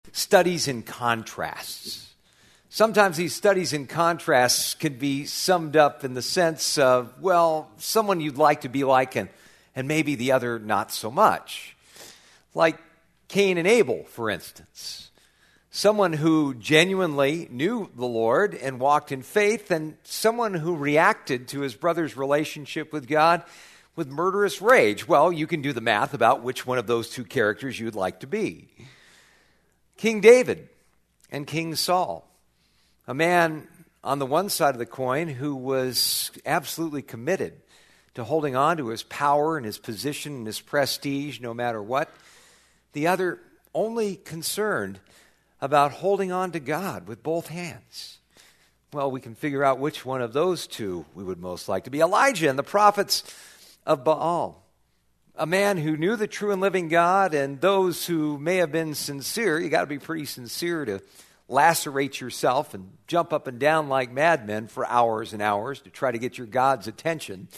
studies in contrasts. Sometimes these studies in contrasts can be summed up in the sense of, well, someone you'd like to be like and maybe the other not so much. Like Cain and Abel, for instance. Someone who genuinely knew the Lord and walked in faith, and someone who reacted to his brother's relationship with God with murderous rage. Well, you can do the math about which one of those two characters you'd like to be. King David and King Saul. A man on the one side of the coin who was absolutely committed to holding on to his power and his position and his prestige no matter what. The other only concerned about holding on to God with both hands. Well, we can figure out which one of those two we would most like to be. Elijah and the prophets of Baal. A man who knew the true and living God, and those who may have been sincere. You got to be pretty sincere to lacerate yourself and jump up and down like madmen for hours and hours to try to get your God's attention.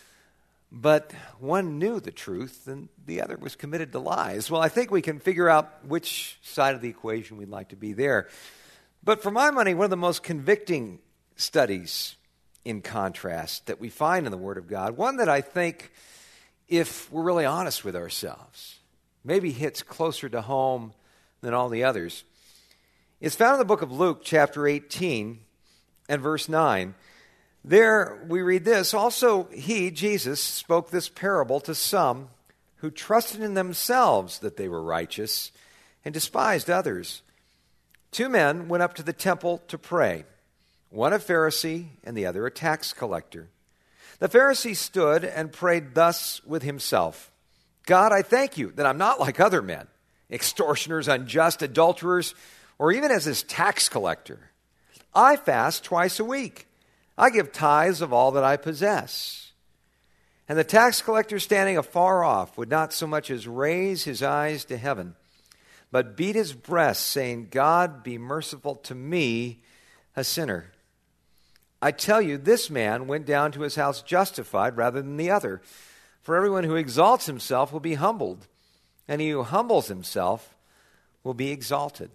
But one knew the truth and the other was committed to lies. Well, I think we can figure out which side of the equation we'd like to be there. But for my money, one of the most convicting studies in contrast that we find in the Word of God, one that I think, if we're really honest with ourselves, maybe hits closer to home than all the others, is found in the book of Luke, chapter 18 and verse 9. There we read this, also he, Jesus, spoke this parable to some who trusted in themselves that they were righteous and despised others. Two men went up to the temple to pray, one a Pharisee and the other a tax collector. The Pharisee stood and prayed thus with himself, God, I thank you that I'm not like other men, extortioners, unjust, adulterers, or even as this tax collector. I fast twice a week. I give tithes of all that I possess. And the tax collector, standing afar off, would not so much as raise his eyes to heaven, but beat his breast, saying, God, be merciful to me, a sinner. I tell you, this man went down to his house justified rather than the other. For everyone who exalts himself will be humbled, and he who humbles himself will be exalted.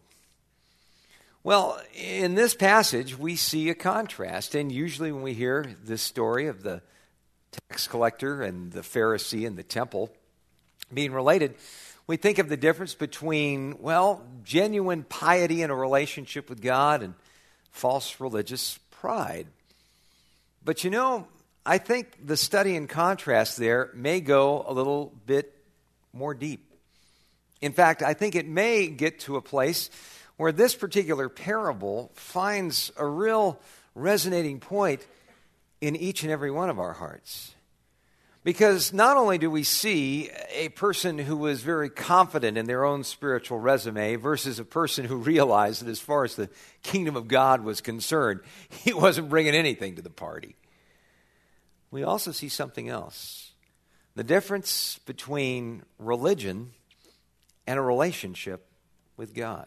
Well, in this passage, we see a contrast. And usually when we hear this story of the tax collector and the Pharisee and the temple being related, we think of the difference between, well, genuine piety in a relationship with God and false religious pride. But you know, I think the study in contrast there may go a little bit more deep. In fact, I think it may get to a place where this particular parable finds a real resonating point in each and every one of our hearts. Because not only do we see a person who was very confident in their own spiritual resume versus a person who realized that as far as the kingdom of God was concerned, he wasn't bringing anything to the party. We also see something else. The difference between religion and a relationship with God.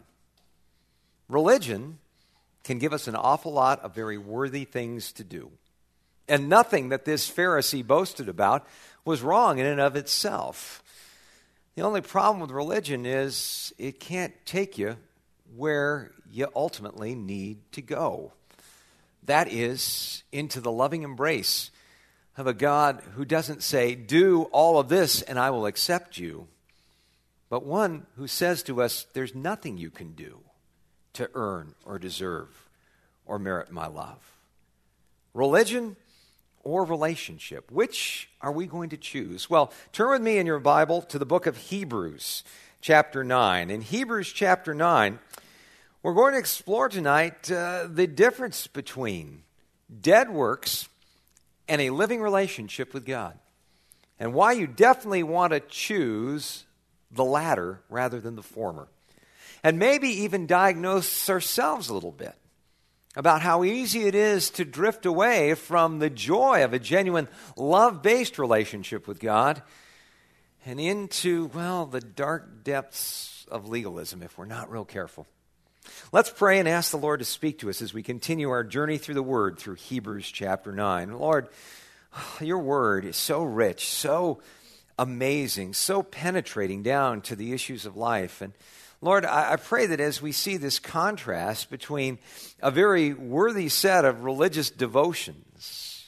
Religion can give us an awful lot of very worthy things to do. And nothing that this Pharisee boasted about was wrong in and of itself. The only problem with religion is it can't take you where you ultimately need to go. That is, into the loving embrace of a God who doesn't say, do all of this and I will accept you, but one who says to us, there's nothing you can do to earn or deserve or merit my love. Religion or relationship? Which are we going to choose? Well, turn with me in your Bible to the book of Hebrews, chapter 9. In Hebrews chapter 9, we're going to explore tonight the difference between dead works and a living relationship with God, and why you definitely want to choose the latter rather than the former. And maybe even diagnose ourselves a little bit about how easy it is to drift away from the joy of a genuine love-based relationship with God and into, well, the dark depths of legalism if we're not real careful. Let's pray and ask the Lord to speak to us as we continue our journey through the Word through Hebrews chapter 9. Lord, your Word is so rich, so amazing, so penetrating down to the issues of life. And Lord, I pray that as we see this contrast between a very worthy set of religious devotions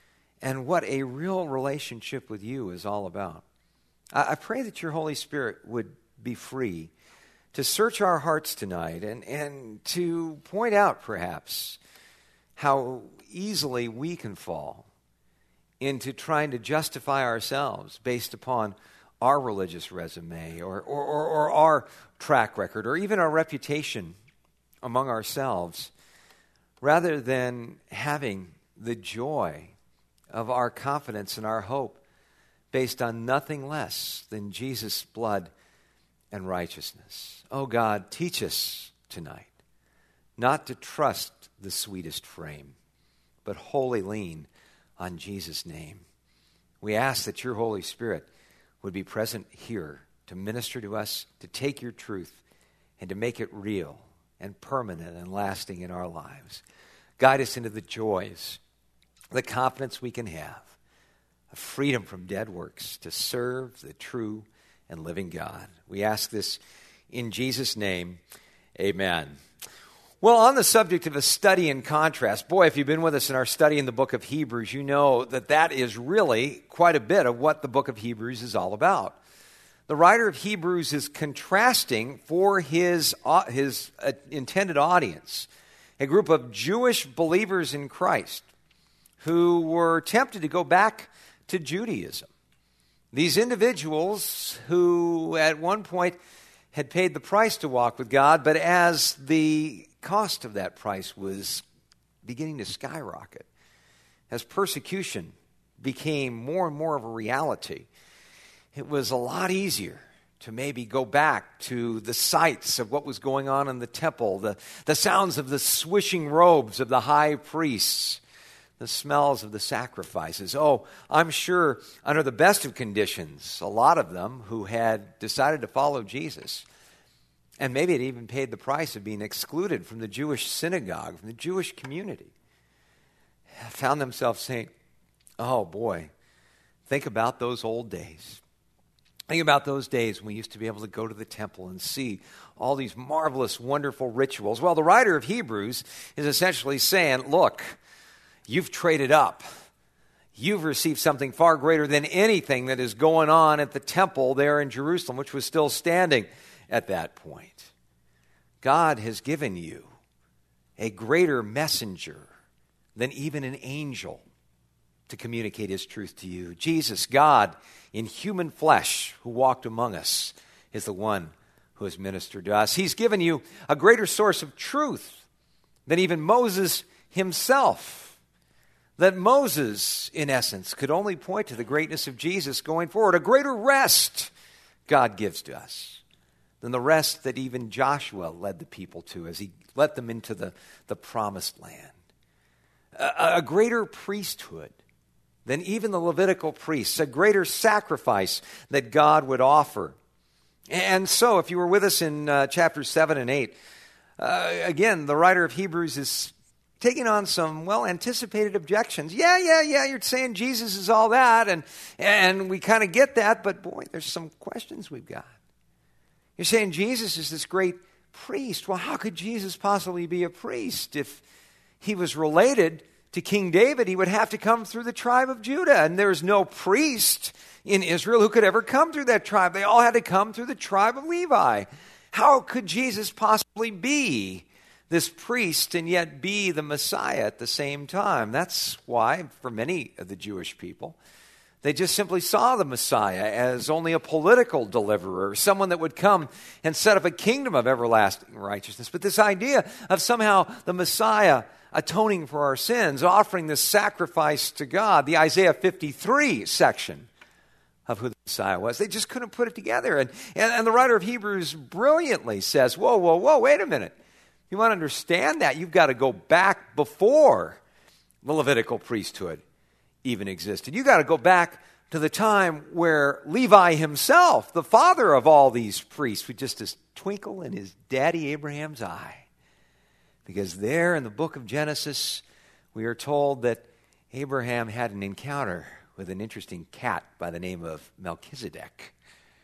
and what a real relationship with you is all about, I pray that your Holy Spirit would be free to search our hearts tonight and to point out perhaps how easily we can fall into trying to justify ourselves based upon our religious resume or our track record or even our reputation among ourselves, rather than having the joy of our confidence and our hope based on nothing less than Jesus' blood and righteousness. Oh God, teach us tonight not to trust the sweetest frame, but wholly lean on Jesus' name. We ask that your Holy Spirit would be present here to minister to us, to take your truth, and to make it real and permanent and lasting in our lives. Guide us into the joys, the confidence we can have, a freedom from dead works to serve the true and living God. We ask this in Jesus' name. Amen. Well, on the subject of a study in contrast, boy, if you've been with us in our study in the book of Hebrews, you know that that is really quite a bit of what the book of Hebrews is all about. The writer of Hebrews is contrasting for his intended audience a group of Jewish believers in Christ who were tempted to go back to Judaism. These individuals who at one point had paid the price to walk with God, but as the cost of that price was beginning to skyrocket, as persecution became more and more of a reality, it was a lot easier to maybe go back to the sights of what was going on in the temple, the sounds of the swishing robes of the high priests, the smells of the sacrifices. Oh, I'm sure under the best of conditions, a lot of them who had decided to follow Jesus, and maybe had even paid the price of being excluded from the Jewish synagogue, from the Jewish community, found themselves saying, oh boy, think about those old days. Think about those days when we used to be able to go to the temple and see all these marvelous, wonderful rituals. Well, the writer of Hebrews is essentially saying, look, you've traded up. You've received something far greater than anything that is going on at the temple there in Jerusalem, which was still standing at that point. God has given you a greater messenger than even an angel to communicate his truth to you. Jesus, God in human flesh who walked among us, is the one who has ministered to us. He's given you a greater source of truth than even Moses himself. That Moses, in essence, could only point to the greatness of Jesus going forward. A greater rest God gives to us than the rest that even Joshua led the people to as he led them into the promised land. A greater priesthood than even the Levitical priests, a greater sacrifice that God would offer. And so, if you were with us in chapters 7 and 8, again, the writer of Hebrews is taking on some well-anticipated objections. Yeah, you're saying Jesus is all that, and we kind of get that, but boy, there's some questions we've got. You're saying Jesus is this great priest. Well, how could Jesus possibly be a priest? If he was related to King David, he would have to come through the tribe of Judah, and there's no priest in Israel who could ever come through that tribe. They all had to come through the tribe of Levi. How could Jesus possibly be this priest and yet be the Messiah at the same time? That's why, for many of the Jewish people, they just simply saw the Messiah as only a political deliverer, someone that would come and set up a kingdom of everlasting righteousness. But this idea of somehow the Messiah atoning for our sins, offering this sacrifice to God, the Isaiah 53 section of who the Messiah was, they just couldn't put it together. And the writer of Hebrews brilliantly says, whoa, wait a minute. You want to understand that, you've got to go back before the Levitical priesthood even existed. You've got to go back to the time where Levi himself, the father of all these priests, with just this twinkle in his daddy Abraham's eye. Because there in the book of Genesis, we are told that Abraham had an encounter with an interesting cat by the name of Melchizedek.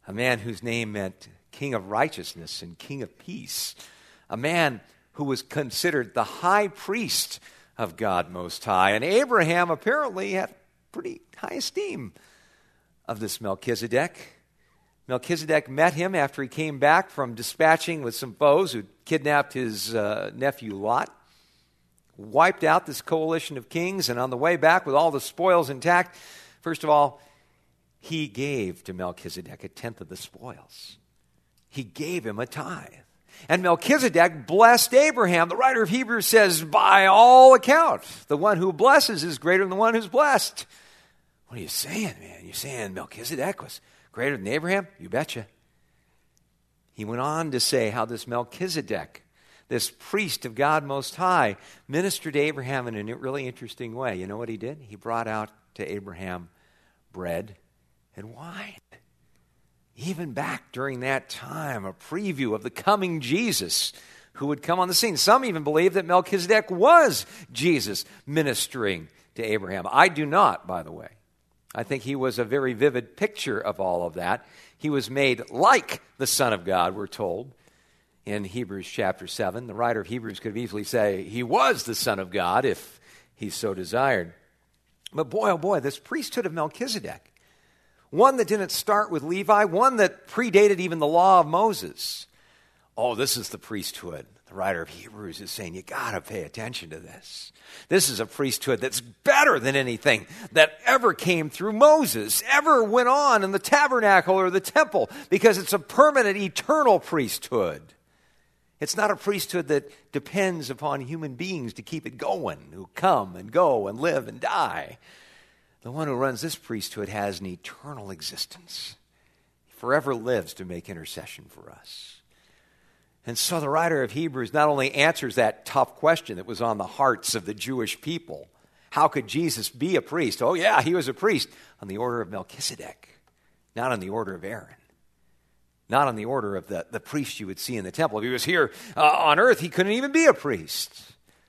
a man whose name meant King of Righteousness and King of Peace, a man who was considered the high priest of God Most High. And Abraham apparently had pretty high esteem of this Melchizedek. Melchizedek met him after he came back from dispatching with some foes who kidnapped his nephew Lot, wiped out this coalition of kings, and on the way back with all the spoils intact, first of all, he gave to Melchizedek a tenth of the spoils. He gave him a tithe. And Melchizedek blessed Abraham. The writer of Hebrews says, by all accounts, the one who blesses is greater than the one who's blessed. What are you saying, man? You're saying Melchizedek was greater than Abraham? You betcha. He went on to say how this Melchizedek, this priest of God Most High, ministered to Abraham in a really interesting way. You know what he did? He brought out to Abraham bread and wine. Even back during that time, a preview of the coming Jesus who would come on the scene. Some even believe that Melchizedek was Jesus ministering to Abraham. I do not, by the way. I think he was a very vivid picture of all of that. He was made like the Son of God, we're told, in Hebrews chapter 7. The writer of Hebrews could easily say he was the Son of God if he so desired. But boy, oh boy, this priesthood of Melchizedek, one that didn't start with Levi, one that predated even the law of Moses. Oh, this is the priesthood. The writer of Hebrews is saying, you got to pay attention to this. This is a priesthood that's better than anything that ever came through Moses, ever went on in the tabernacle or the temple, because it's a permanent, eternal priesthood. It's not a priesthood that depends upon human beings to keep it going, who come and go and live and die. The one who runs this priesthood has an eternal existence. He forever lives to make intercession for us. And so the writer of Hebrews not only answers that tough question that was on the hearts of the Jewish people. How could Jesus be a priest? Oh yeah, he was a priest on the order of Melchizedek, not on the order of Aaron. Not on the order of the priest you would see in the temple. If he was here on earth, he couldn't even be a priest.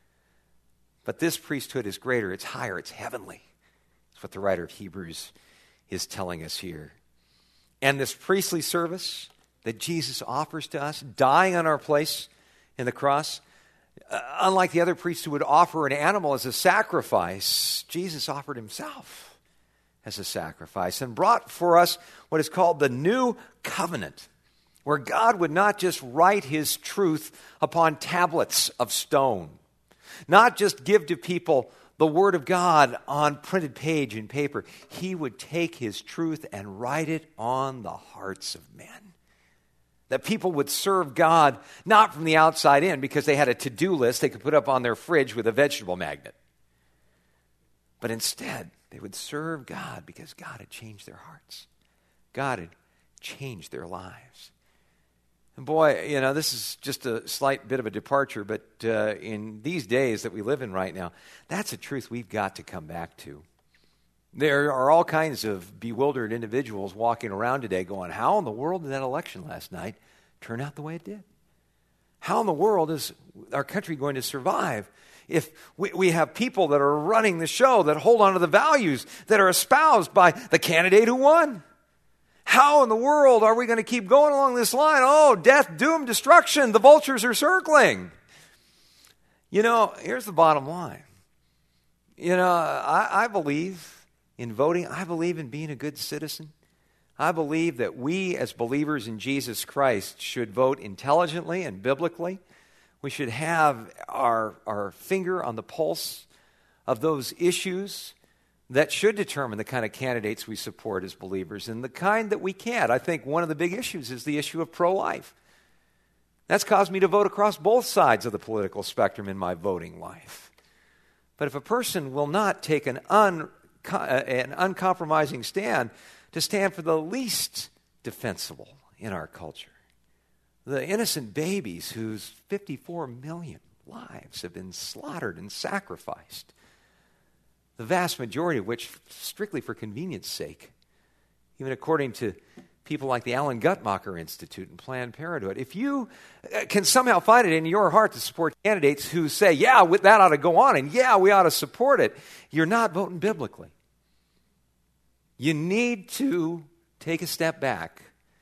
But this priesthood is greater, it's higher, it's heavenly. That's what the writer of Hebrews is telling us here. And this priestly service that Jesus offers to us, dying on our place in the cross, unlike the other priests who would offer an animal as a sacrifice, Jesus offered himself as a sacrifice and brought for us what is called the new covenant, where God would not just write his truth upon tablets of stone, not just give to people the Word of God on printed page and paper. He would take his truth and write it on the hearts of men. That people would serve God not from the outside in because they had a to-do list they could put up on their fridge with a vegetable magnet. But instead, they would serve God because God had changed their hearts. God had changed their lives. And boy, you know, this is just a slight bit of a departure, but in these days that we live in right now, that's a truth we've got to come back to. There are all kinds of bewildered individuals walking around today going, how in the world did that election last night turn out the way it did? How in the world is our country going to survive if we have people that are running the show that hold on to the values that are espoused by the candidate who won? How in the world are we going to keep going along this line? Oh, death, doom, destruction, the vultures are circling. You know, here's the bottom line. You know, I believe in voting. I believe in being a good citizen. I believe that we as believers in Jesus Christ should vote intelligently and biblically. We should have our finger on the pulse of those issues that should determine the kind of candidates we support as believers and the kind that we can't. I think one of the big issues is the issue of pro-life. That's caused me to vote across both sides of the political spectrum in my voting life. But if a person will not take an uncompromising stand to stand for the least defensible in our culture, the innocent babies whose 54 million lives have been slaughtered and sacrificed, the vast majority of which strictly for convenience sake, even according to people like the Alan Guttmacher Institute and Planned Parenthood. If you can somehow find it in your heart to support candidates who say, yeah, that ought to go on, and yeah, we ought to support it, you're not voting biblically. You need to take a step back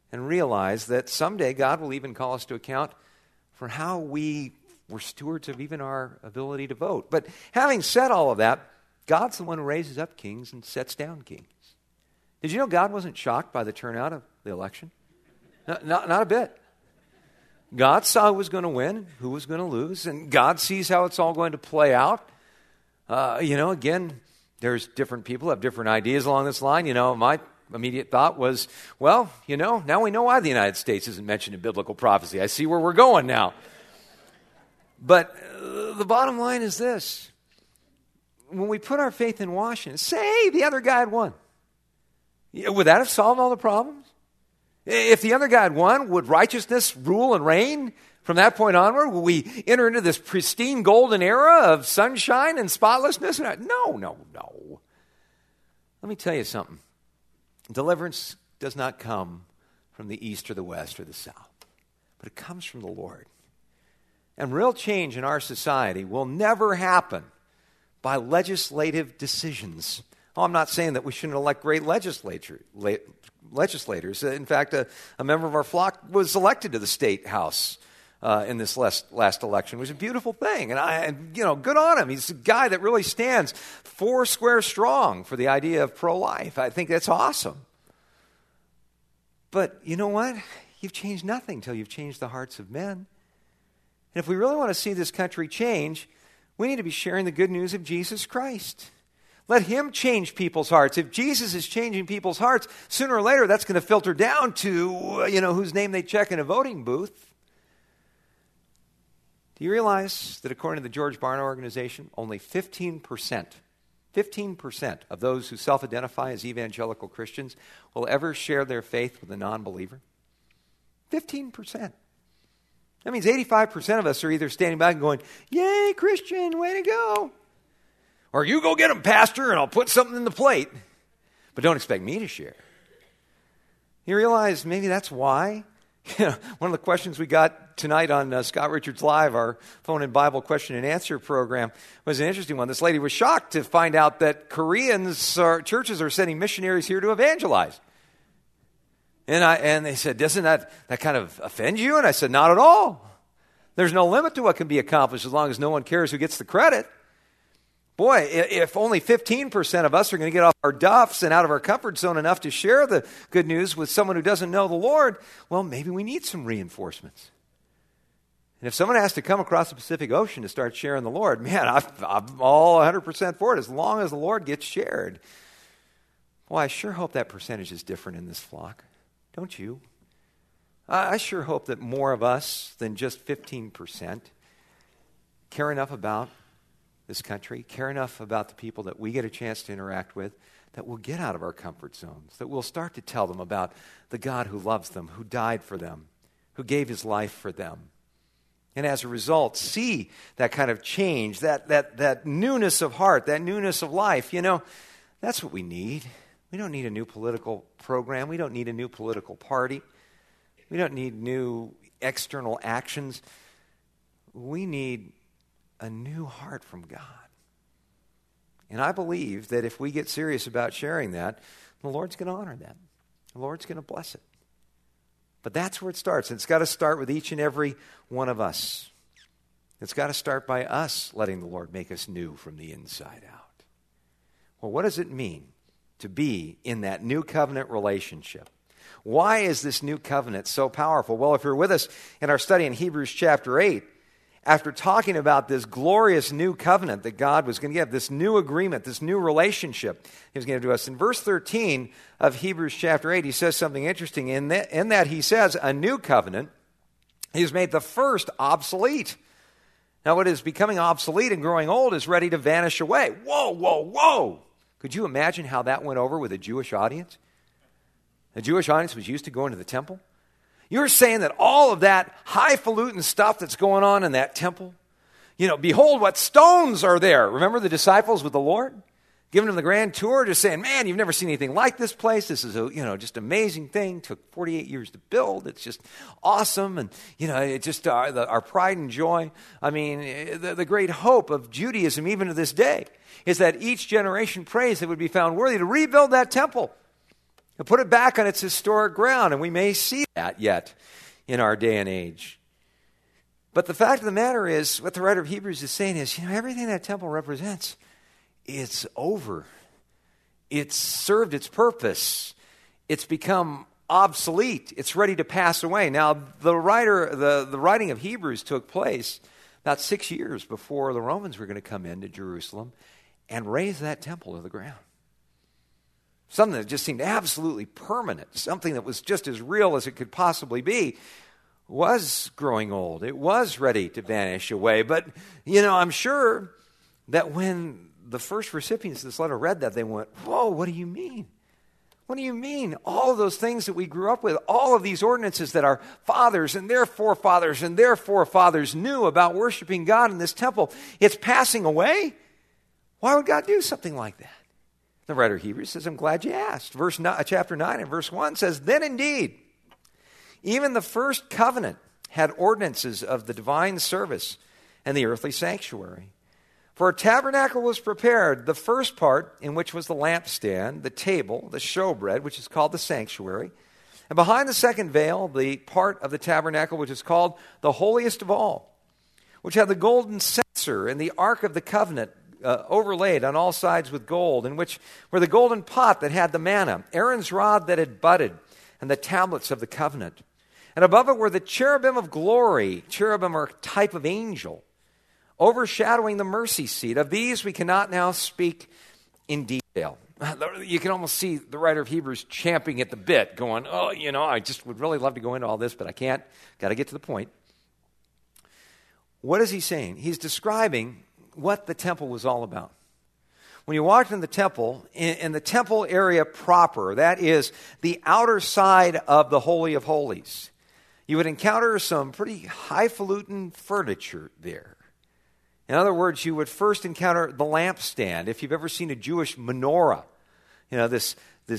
and realize that someday God will even call us to account for how we were stewards of even our ability to vote. But having said all of that, God's the one who raises up kings and sets down kings. Did you know God wasn't shocked by the turnout of the election? Not a bit. God saw who was going to win, who was going to lose, and God sees how it's all going to play out. Again, there's different people have different ideas along this line. My immediate thought was, now we know why the United States isn't mentioned in biblical prophecy. I see where we're going now. But the bottom line is this. When we put our faith in Washington, say the other guy had won. Would that have solved all the problems? If the other guy had won, would righteousness rule and reign from that point onward? Will we enter into this pristine golden era of sunshine and spotlessness? No. Let me tell you something. Deliverance does not come from the east or the west or the south, but it comes from the Lord. And real change in our society will never happen by legislative decisions. I'm not saying that we shouldn't elect great legislators. In fact, a member of our flock was elected to the state house in this last election. It was a beautiful thing. And good on him. He's a guy that really stands 4 square strong for the idea of pro-life. I think that's awesome. But you know what? You've changed nothing until you've changed the hearts of men. And if we really want to see this country change, we need to be sharing the good news of Jesus Christ. Let him change people's hearts. If Jesus is changing people's hearts, sooner or later that's going to filter down to, whose name they check in a voting booth. Do you realize that according to the George Barna Organization, only 15% of those who self-identify as evangelical Christians will ever share their faith with a non-believer? 15%. That means 85% of us are either standing back and going, yay, Christian, way to go. Or you go get them, pastor, and I'll put something in the plate. But don't expect me to share. You realize maybe that's why? One of the questions we got tonight on Scott Richards Live, our phone and Bible question and answer program, was an interesting one. This lady was shocked to find out that churches are sending missionaries here to evangelize. And they said, doesn't that kind of offend you? And I said, not at all. There's no limit to what can be accomplished as long as no one cares who gets the credit. Boy, if only 15% of us are going to get off our duffs and out of our comfort zone enough to share the good news with someone who doesn't know the Lord, well, maybe we need some reinforcements. And if someone has to come across the Pacific Ocean to start sharing the Lord, man, I'm all 100% for it as long as the Lord gets shared. Well, I sure hope that percentage is different in this flock. Don't you? I sure hope that more of us than just 15% care enough about this country, care enough about the people that we get a chance to interact with, that we'll get out of our comfort zones, that we'll start to tell them about the God who loves them, who died for them, who gave his life for them. And as a result, see that kind of change, that newness of heart, that newness of life. That's what we need. We don't need a new political program. We don't need a new political party. We don't need new external actions. We need a new heart from God. And I believe that if we get serious about sharing that, the Lord's going to honor that. The Lord's going to bless it. But that's where it starts. And it's got to start with each and every one of us. It's got to start by us letting the Lord make us new from the inside out. Well, what does it mean to be in that new covenant relationship? Why is this new covenant so powerful? Well, if you're with us in our study in Hebrews chapter 8, after talking about this glorious new covenant that God was going to give, this new agreement, this new relationship he was going to do us, in verse 13 of Hebrews chapter 8, he says something interesting. In that he says, a new covenant, he has made the first obsolete. Now what is becoming obsolete and growing old is ready to vanish away. Whoa. Could you imagine how that went over with a Jewish audience? The Jewish audience was used to going to the temple. You're saying that all of that highfalutin stuff that's going on in that temple, behold what stones are there. Remember the disciples with the Lord? Giving them the grand tour, just saying, man, you've never seen anything like this place. This is a, just amazing thing. Took 48 years to build. It's just awesome. And, it's just our pride and joy. I mean, the great hope of Judaism, even to this day, is that each generation prays that would be found worthy to rebuild that temple. and put it back on its historic ground. And we may see that yet in our day and age. But the fact of the matter is, what the writer of Hebrews is saying is, everything that temple represents, it's over. It's served its purpose. It's become obsolete. It's ready to pass away. Now, the writing of Hebrews took place about 6 years before the Romans were going to come into Jerusalem and raze that temple to the ground. Something that just seemed absolutely permanent, something that was just as real as it could possibly be, was growing old. It was ready to vanish away. But, I'm sure that when the first recipients of this letter read that, they went, whoa, what do you mean? What do you mean? All of those things that we grew up with, all of these ordinances that our fathers and their forefathers and their forefathers knew about worshiping God in this temple, it's passing away? Why would God do something like that? The writer of Hebrews says, I'm glad you asked. Chapter 9 and verse 1 says, then indeed, even the first covenant had ordinances of the divine service and the earthly sanctuary. For a tabernacle was prepared, the first part in which was the lampstand, the table, the showbread, which is called the sanctuary, and behind the second veil, the part of the tabernacle which is called the holiest of all, which had the golden censer and the ark of the covenant overlaid on all sides with gold, in which were the golden pot that had the manna, Aaron's rod that had budded, and the tablets of the covenant. And above it were the cherubim of glory. Cherubim are a type of angel, overshadowing the mercy seat. Of these we cannot now speak in detail. You can almost see the writer of Hebrews champing at the bit, going, I just would really love to go into all this, but I can't. Got to get to the point. What is he saying? He's describing what the temple was all about. When you walked in the temple, in the temple area proper, that is the outer side of the Holy of Holies, you would encounter some pretty highfalutin furniture there. In other words, you would first encounter the lampstand. If you've ever seen a Jewish menorah, this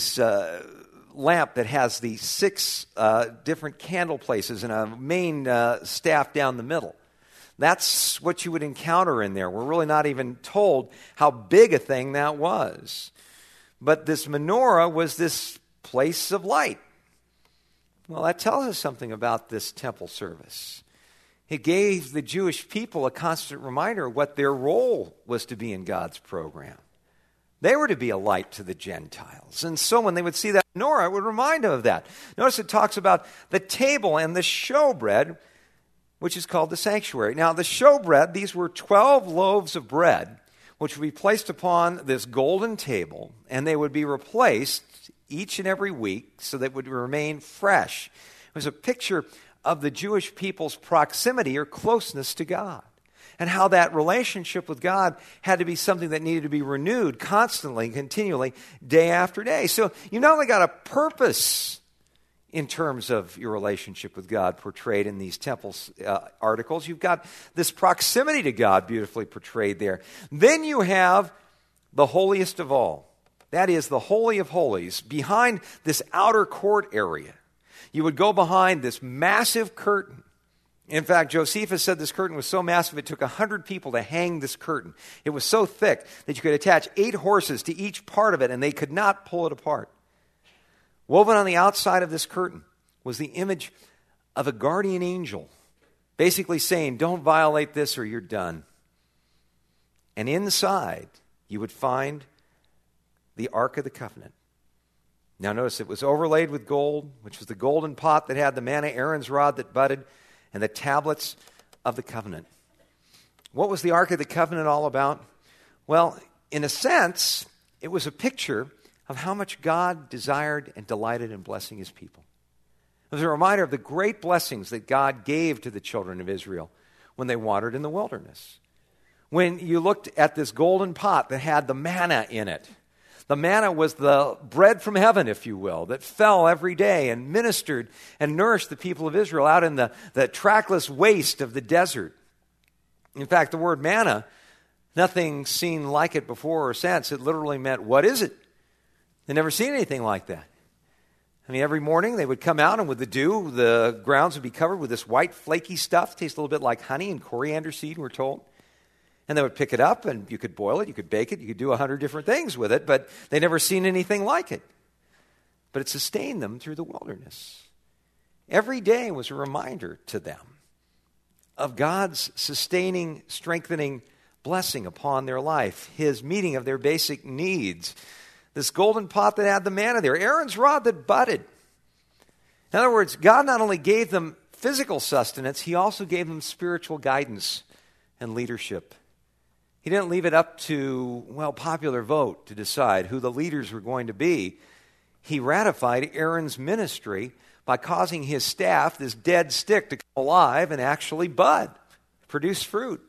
lamp that has the 6 different candle places and a main staff down the middle. That's what you would encounter in there. We're really not even told how big a thing that was. But this menorah was this place of light. Well, that tells us something about this temple service. It gave the Jewish people a constant reminder of what their role was to be in God's program. They were to be a light to the Gentiles. And so when they would see that menorah, it would remind them of that. Notice it talks about the table and the showbread, which is called the sanctuary. Now, the showbread, these were 12 loaves of bread, which would be placed upon this golden table, and they would be replaced each and every week so that would remain fresh. It was a picture of the Jewish people's proximity or closeness to God, and how that relationship with God had to be something that needed to be renewed constantly, continually, day after day. So you not only got a purpose in terms of your relationship with God portrayed in these temple articles, you've got this proximity to God beautifully portrayed there. Then you have the holiest of all. That is the Holy of Holies, behind this outer court area. You would go behind this massive curtain. In fact, Josephus said this curtain was so massive it took 100 people to hang this curtain. It was so thick that you could attach 8 horses to each part of it, and they could not pull it apart. Woven on the outside of this curtain was the image of a guardian angel, basically saying, don't violate this or you're done. And inside, you would find the Ark of the Covenant. Now notice it was overlaid with gold, which was the golden pot that had the manna, Aaron's rod that budded, and the tablets of the covenant. What was the Ark of the Covenant all about? Well, in a sense, it was a picture of how much God desired and delighted in blessing his people. It was a reminder of the great blessings that God gave to the children of Israel when they wandered in the wilderness. When you looked at this golden pot that had the manna in it, the manna was the bread from heaven, if you will, that fell every day and ministered and nourished the people of Israel out in the trackless waste of the desert. In fact, the word manna, nothing seen like it before or since. It literally meant, what is it? They'd never seen anything like that. I mean, every morning they would come out, and with the dew, the grounds would be covered with this white, flaky stuff. Tastes a little bit like honey and coriander seed, we're told. And they would pick it up, and you could boil it, you could bake it, you could do 100 different things with it, but they'd never seen anything like it. but it sustained them through the wilderness. Every day was a reminder to them of God's sustaining, strengthening blessing upon their life, his meeting of their basic needs. This golden pot that had the manna there, Aaron's rod that budded. In other words, God not only gave them physical sustenance, he also gave them spiritual guidance and leadership. He didn't leave it up to, popular vote to decide who the leaders were going to be. He ratified Aaron's ministry by causing his staff, this dead stick, to come alive and actually bud, produce fruit.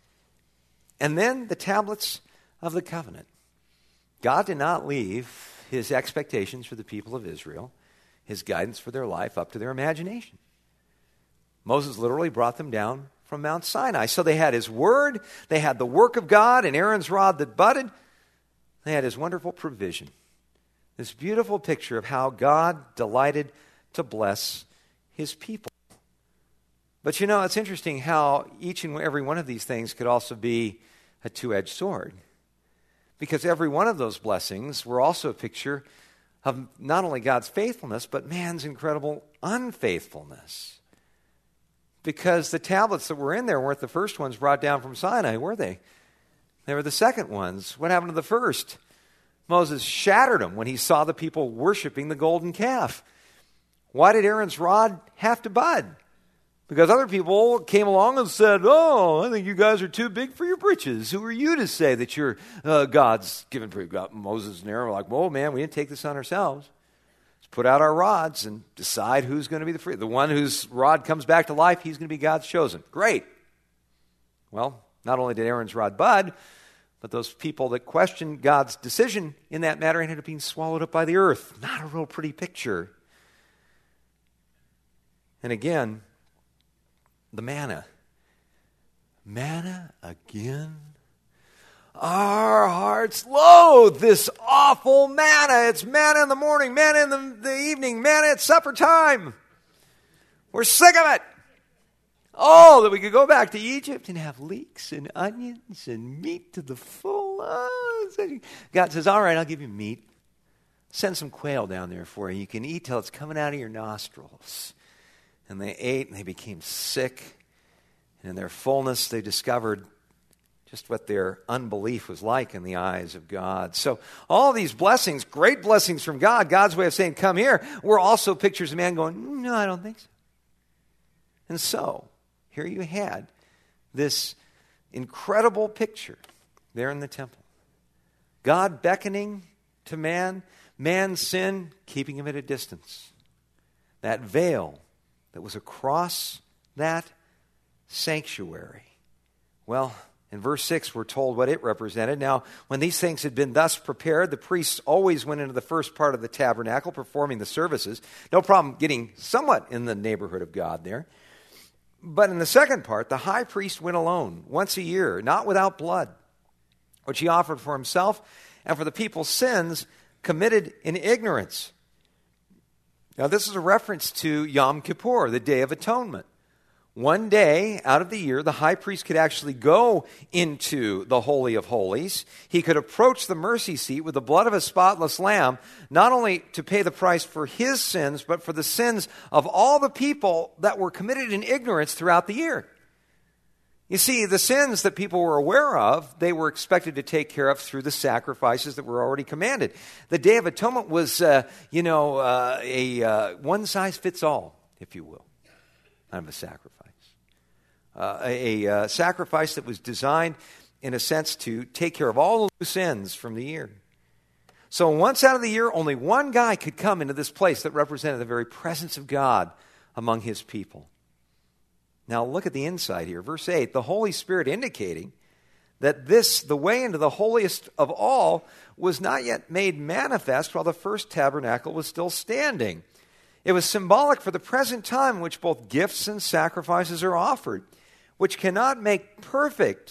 And then the tablets of the covenant. God did not leave his expectations for the people of Israel, his guidance for their life, up to their imagination. Moses literally brought them down from Mount Sinai. So they had his word, they had the work of God, and Aaron's rod that budded. They had his wonderful provision. This beautiful picture of how God delighted to bless his people. But it's interesting how each and every one of these things could also be a two-edged sword. Because every one of those blessings were also a picture of not only God's faithfulness, but man's incredible unfaithfulness. Because the tablets that were in there weren't the first ones brought down from Sinai, were they? They were the second ones. What happened to the first? Moses shattered them when he saw the people worshiping the golden calf. Why did Aaron's rod have to bud? Because other people came along and said, I think you guys are too big for your britches. Who are you to say that you're God's given? Moses and Aaron were like, whoa, man, we didn't take this on ourselves. Let's put out our rods and decide who's going to be the free. The one whose rod comes back to life, he's going to be God's chosen. Great. Well, not only did Aaron's rod bud, but those people that questioned God's decision in that matter ended up being swallowed up by the earth. Not a real pretty picture. And again, the manna. Manna again? Our hearts loathe this awful manna. It's manna in the morning, manna in the evening, manna at supper time. We're sick of it. Oh, that we could go back to Egypt and have leeks and onions and meat to the full. God says, all right, I'll give you meat. Send some quail down there for you. You can eat till it's coming out of your nostrils. And they ate and they became sick. And in their fullness, they discovered just what their unbelief was like in the eyes of God. So all these blessings, great blessings from God, God's way of saying, come here, were also pictures of man going, no, I don't think so. And so, here you had this incredible picture there in the temple. God beckoning to man, man's sin keeping him at a distance. That veil that was across that sanctuary. Well, in verse 6, we're told what it represented. Now, when these things had been thus prepared, the priests always went into the first part of the tabernacle, performing the services. No problem getting somewhat in the neighborhood of God there. But in the second part, the high priest went alone, once a year, not without blood, which he offered for himself and for the people's sins committed in ignorance. Now, this is a reference to Yom Kippur, the Day of Atonement. One day out of the year, the high priest could actually go into the Holy of Holies. He could approach the mercy seat with the blood of a spotless lamb, not only to pay the price for his sins, but for the sins of all the people that were committed in ignorance throughout the year. You see, the sins that people were aware of, they were expected to take care of through the sacrifices that were already commanded. The Day of Atonement was, a one-size-fits-all, if you will, kind of a sacrifice. A sacrifice that was designed, in a sense, to take care of all the sins from the year. So once out of the year, only one guy could come into this place that represented the very presence of God among his people. Now look at the inside here. Verse 8, the Holy Spirit indicating that the way into the holiest of all, was not yet made manifest while the first tabernacle was still standing. It was symbolic for the present time in which both gifts and sacrifices are offered, which cannot make perfect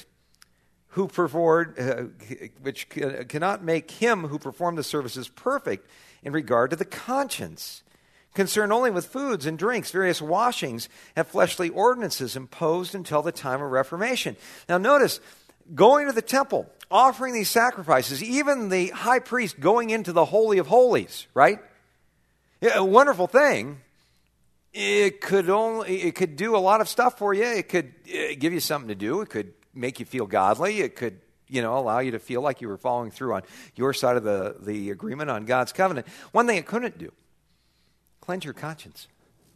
which cannot make him who performed the services perfect in regard to the conscience, concerned only with foods and drinks, various washings, and fleshly ordinances imposed until the time of Reformation. Now notice, going to the temple, offering these sacrifices, even the high priest going into the Holy of Holies, right? A wonderful thing. It could do a lot of stuff for you. It could give you something to do. It could make you feel godly. It could, allow you to feel like you were following through on your side of the agreement on God's covenant. One thing it couldn't do, cleanse your conscience.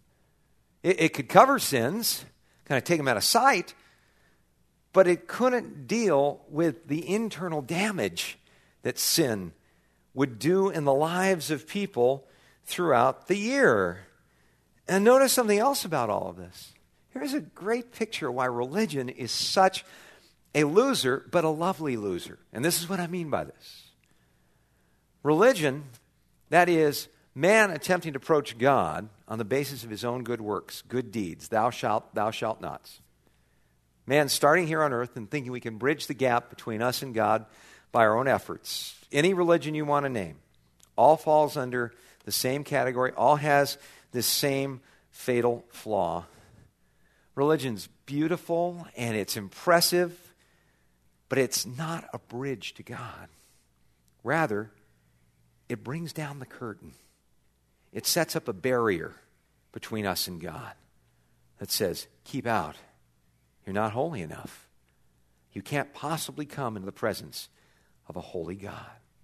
It could cover sins, kind of take them out of sight, but it couldn't deal with the internal damage that sin would do in the lives of people throughout the year. And notice something else about all of this. Here's a great picture of why religion is such a loser, but a lovely loser. And this is what I mean by this. Religion, that is, man attempting to approach God on the basis of his own good works, good deeds, thou shalt nots. Man starting here on earth and thinking we can bridge the gap between us and God by our own efforts. Any religion you want to name, all falls under the same category, all has this same fatal flaw. Religion's beautiful and it's impressive, but it's not a bridge to God. Rather, it brings down the curtain. It sets up a barrier between us and God that says, keep out. You're not holy enough. You can't possibly come into the presence of a holy God.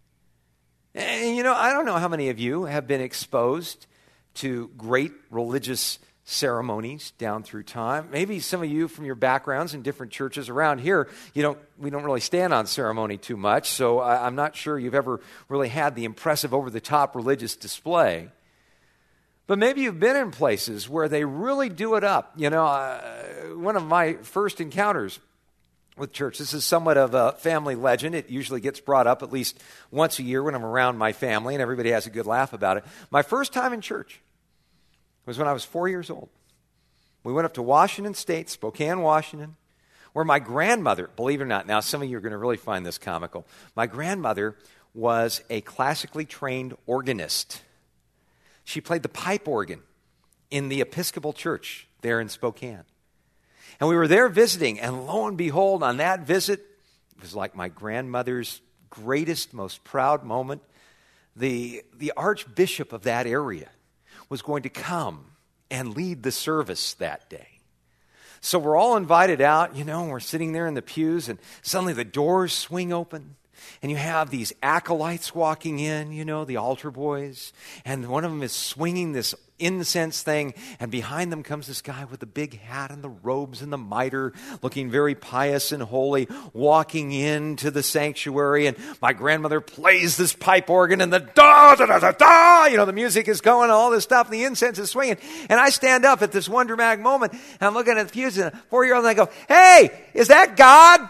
And I don't know how many of you have been exposed to great religious ceremonies down through time. Maybe some of you from your backgrounds in different churches around here, we don't really stand on ceremony too much, so I'm not sure you've ever really had the impressive over-the-top religious display. But maybe you've been in places where they really do it up. One of my first encounters with church, this is somewhat of a family legend. It usually gets brought up at least once a year when I'm around my family, and everybody has a good laugh about it. My first time in church was when I was 4 years old. We went up to Washington State, Spokane, Washington, where my grandmother, believe it or not, now some of you are going to really find this comical, my grandmother was a classically trained organist. She played the pipe organ in the Episcopal Church there in Spokane. And we were there visiting, and lo and behold, on that visit, it was like my grandmother's greatest, most proud moment. The archbishop of that area was going to come and lead the service that day. So we're all invited out, and we're sitting there in the pews, and suddenly the doors swing open. And you have these acolytes walking in, the altar boys. And one of them is swinging this incense thing. And behind them comes this guy with the big hat and the robes and the mitre, looking very pious and holy, walking into the sanctuary. And my grandmother plays this pipe organ and the da-da-da-da-da, the music is going, all this stuff, and the incense is swinging. And I stand up at this one dramatic moment, and I'm looking at the pews, and a 4-year-old, and I go, hey, is that God?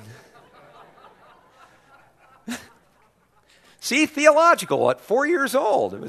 See, theological at 4 years old. And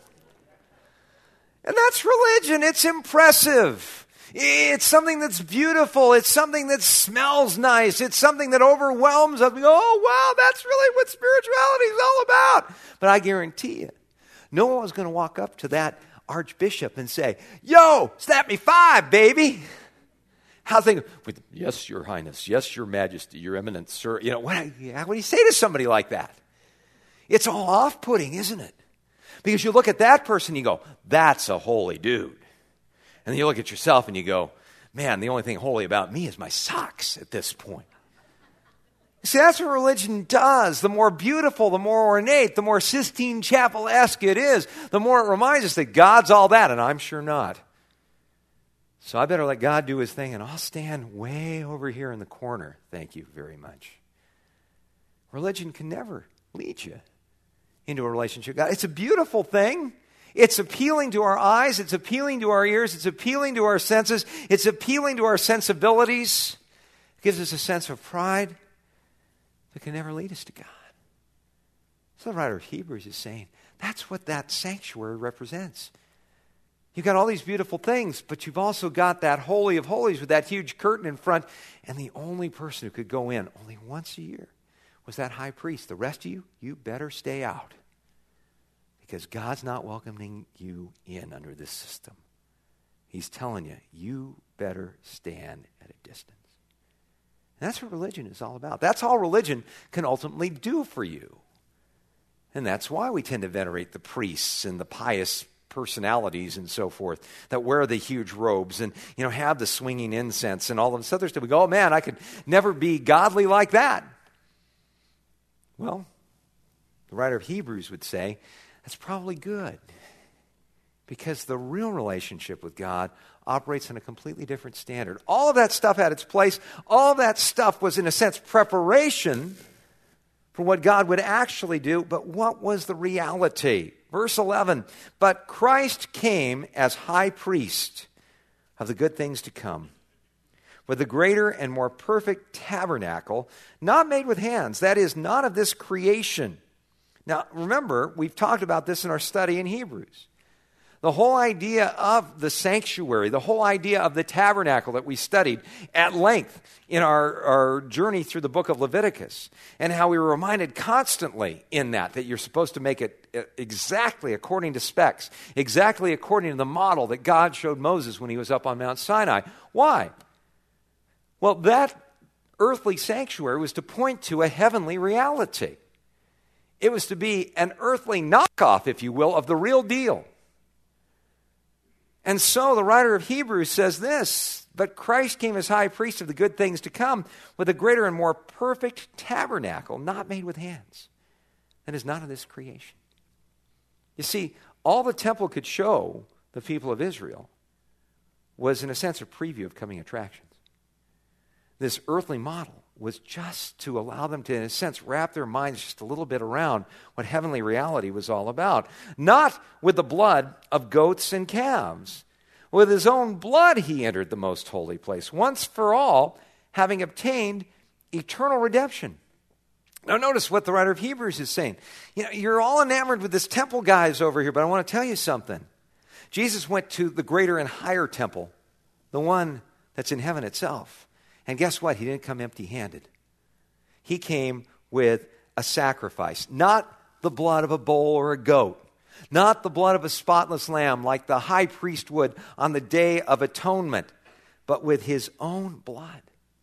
that's religion. It's impressive. It's something that's beautiful. It's something that smells nice. It's something that overwhelms us. We go, oh, wow, that's really what spirituality is all about. But I guarantee you, no one was going to walk up to that archbishop and say, yo, snap me 5, baby. How's things? Yes, your highness. Yes, your majesty, your eminence, sir. What do you say to somebody like that? It's all off-putting, isn't it? Because you look at that person and you go, that's a holy dude. And then you look at yourself and you go, man, the only thing holy about me is my socks at this point. See, that's what religion does. The more beautiful, the more ornate, the more Sistine Chapel-esque it is, the more it reminds us that God's all that, and I'm sure not. So I better let God do his thing, and I'll stand way over here in the corner. Thank you very much. Religion can never lead you into a relationship with God. It's a beautiful thing. It's appealing to our eyes. It's appealing to our ears. It's appealing to our senses. It's appealing to our sensibilities. It gives us a sense of pride that can never lead us to God. So the writer of Hebrews is saying that's what that sanctuary represents. You've got all these beautiful things, but you've also got that Holy of Holies with that huge curtain in front, and the only person who could go in only once a year was that high priest. The rest of you, you better stay out. Because God's not welcoming you in under this system. He's telling you, you better stand at a distance. And that's what religion is all about. That's all religion can ultimately do for you. And that's why we tend to venerate the priests and the pious personalities and so forth that wear the huge robes and, have the swinging incense and all of this other stuff. We go, oh man, I could never be godly like that. Well, the writer of Hebrews would say, that's probably good. Because the real relationship with God operates on a completely different standard. All of that stuff had its place. All of that stuff was, in a sense, preparation for what God would actually do. But what was the reality? Verse 11, but Christ came as high priest of the good things to come, with a greater and more perfect tabernacle, not made with hands, that is, not of this creation. Now, remember, we've talked about this in our study in Hebrews. The whole idea of the sanctuary, the whole idea of the tabernacle that we studied at length in our journey through the book of Leviticus, and how we were reminded constantly in that you're supposed to make it exactly according to specs, exactly according to the model that God showed Moses when he was up on Mount Sinai. Why? Well, that earthly sanctuary was to point to a heavenly reality. It was to be an earthly knockoff, if you will, of the real deal. And so the writer of Hebrews says this, but Christ came as high priest of the good things to come with a greater and more perfect tabernacle, not made with hands, that is not of this creation. You see, all the temple could show the people of Israel was, in a sense, a preview of coming attractions. This earthly model was just to allow them to, in a sense, wrap their minds just a little bit around what heavenly reality was all about. Not with the blood of goats and calves. With his own blood he entered the most holy place, once for all, having obtained eternal redemption. Now notice what the writer of Hebrews is saying. You're all enamored with this temple guys over here, but I want to tell you something. Jesus went to the greater and higher temple, the one that's in heaven itself. And guess what? He didn't come empty-handed. He came with a sacrifice. Not the blood of a bull or a goat. Not the blood of a spotless lamb like the high priest would on the Day of Atonement. But with his own blood.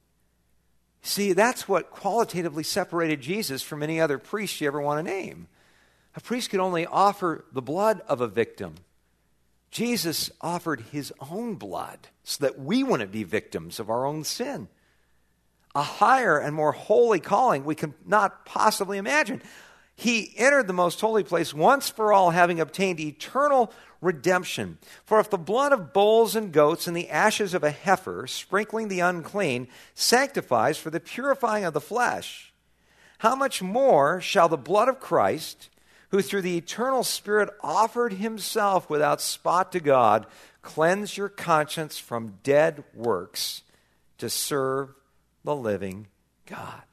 See, that's what qualitatively separated Jesus from any other priest you ever want to name. A priest could only offer the blood of a victim. Jesus offered his own blood so that we wouldn't be victims of our own sin. A higher and more holy calling we can not possibly imagine. He entered the most holy place once for all, having obtained eternal redemption. For if the blood of bulls and goats and the ashes of a heifer, sprinkling the unclean, sanctifies for the purifying of the flesh, how much more shall the blood of Christ, who through the eternal Spirit offered himself without spot to God, cleanse your conscience from dead works to serve the living God.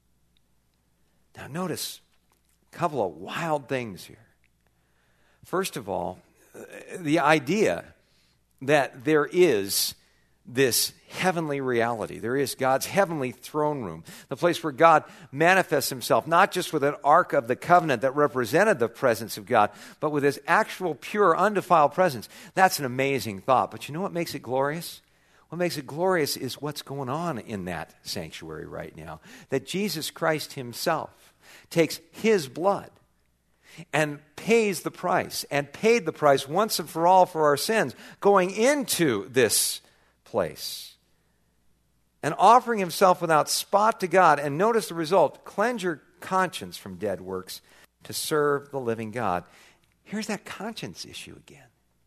Now notice a couple of wild things here. First of all, the idea that there is this heavenly reality. There is God's heavenly throne room, the place where God manifests himself, not just with an Ark of the Covenant that represented the presence of God, but with his actual pure, undefiled presence. That's an amazing thought. But you know what makes it glorious? What makes it glorious is what's going on in that sanctuary right now. That Jesus Christ himself takes his blood and pays the price, and paid the price once and for all for our sins, going into this place and offering himself without spot to God. And notice the result: cleanse your conscience from dead works to serve the living God. Here's that conscience issue again.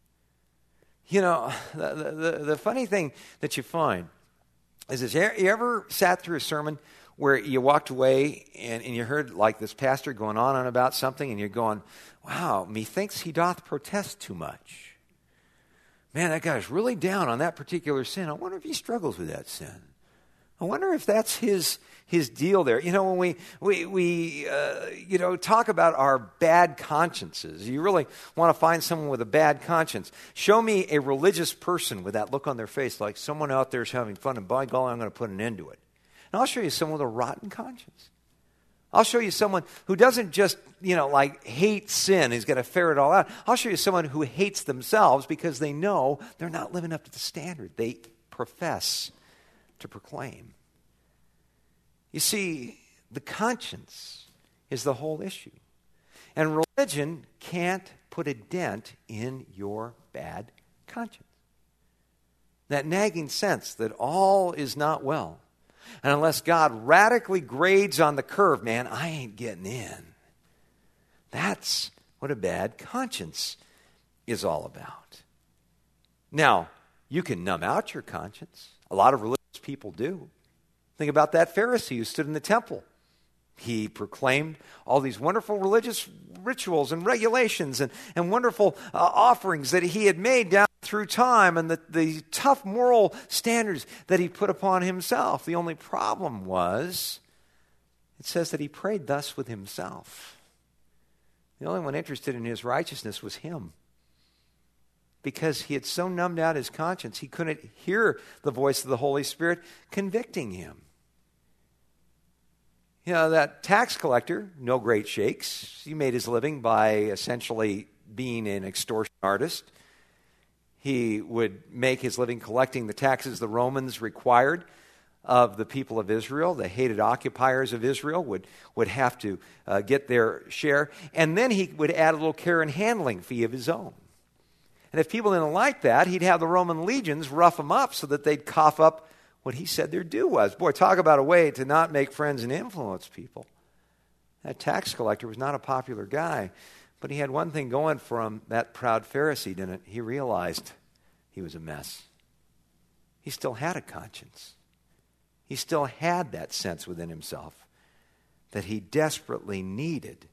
The funny thing that you find is this: you ever sat through a sermon where you walked away and you heard like this pastor going on about something, and you're going, wow, methinks he doth protest too much. Man, that guy's really down on that particular sin. I wonder if he struggles with that sin. I wonder if that's his deal there. When we talk about our bad consciences, you really want to find someone with a bad conscience. Show me a religious person with that look on their face, like someone out there is having fun, and by golly, I'm going to put an end to it. And I'll show you someone with a rotten conscience. I'll show you someone who doesn't just, hate sin. He's got to ferret it all out. I'll show you someone who hates themselves because they know they're not living up to the standard they profess to proclaim. You see, the conscience is the whole issue. And religion can't put a dent in your bad conscience. That nagging sense that all is not well. And unless God radically grades on the curve, man, I ain't getting in. That's what a bad conscience is all about. Now, you can numb out your conscience. A lot of religious people do. Think about that Pharisee who stood in the temple. He proclaimed all these wonderful religious rituals and regulations and wonderful offerings that he had made down through time, and the tough moral standards that he put upon himself. The only problem was, it says that he prayed thus with himself. The only one interested in his righteousness was him. Because he had so numbed out his conscience, he couldn't hear the voice of the Holy Spirit convicting him. You know, that tax collector, no great shakes. He made his living by essentially being an extortion artist. He would make his living collecting the taxes the Romans required of the people of Israel. The hated occupiers of Israel would have to get their share. And then he would add a little care and handling fee of his own. And if people didn't like that, he'd have the Roman legions rough them up so that they'd cough up what he said their due was. Boy, talk about a way to not make friends and influence people. That tax collector was not a popular guy, but he had one thing going for him, that proud Pharisee, didn't it? He realized he was a mess. He still had a conscience. He still had that sense within himself that he desperately needed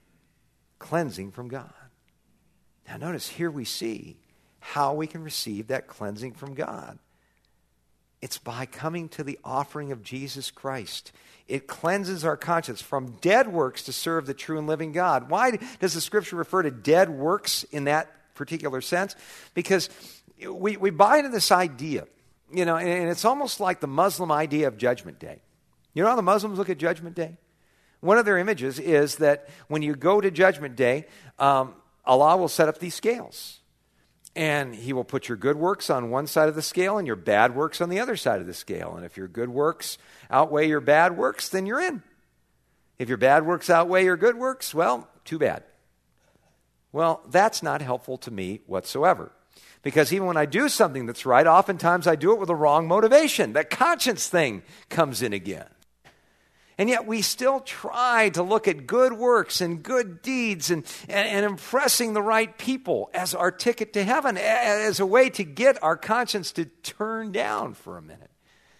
cleansing from God. Now notice, here we see how we can receive that cleansing from God. It's by coming to the offering of Jesus Christ. It cleanses our conscience from dead works to serve the true and living God. Why does the Scripture refer to dead works in that particular sense? Because we buy into this idea, you know, and it's almost like the Muslim idea of Judgment Day. You know how the Muslims look at Judgment Day? One of their images is that when you go to Judgment Day, Allah will set up these scales. And he will put your good works on one side of the scale and your bad works on the other side of the scale. And if your good works outweigh your bad works, then you're in. If your bad works outweigh your good works, well, too bad. Well, that's not helpful to me whatsoever. Because even when I do something that's right, oftentimes I do it with the wrong motivation. That conscience thing comes in again. And yet we still try to look at good works and good deeds and impressing the right people as our ticket to heaven, as a way to get our conscience to turn down for a minute.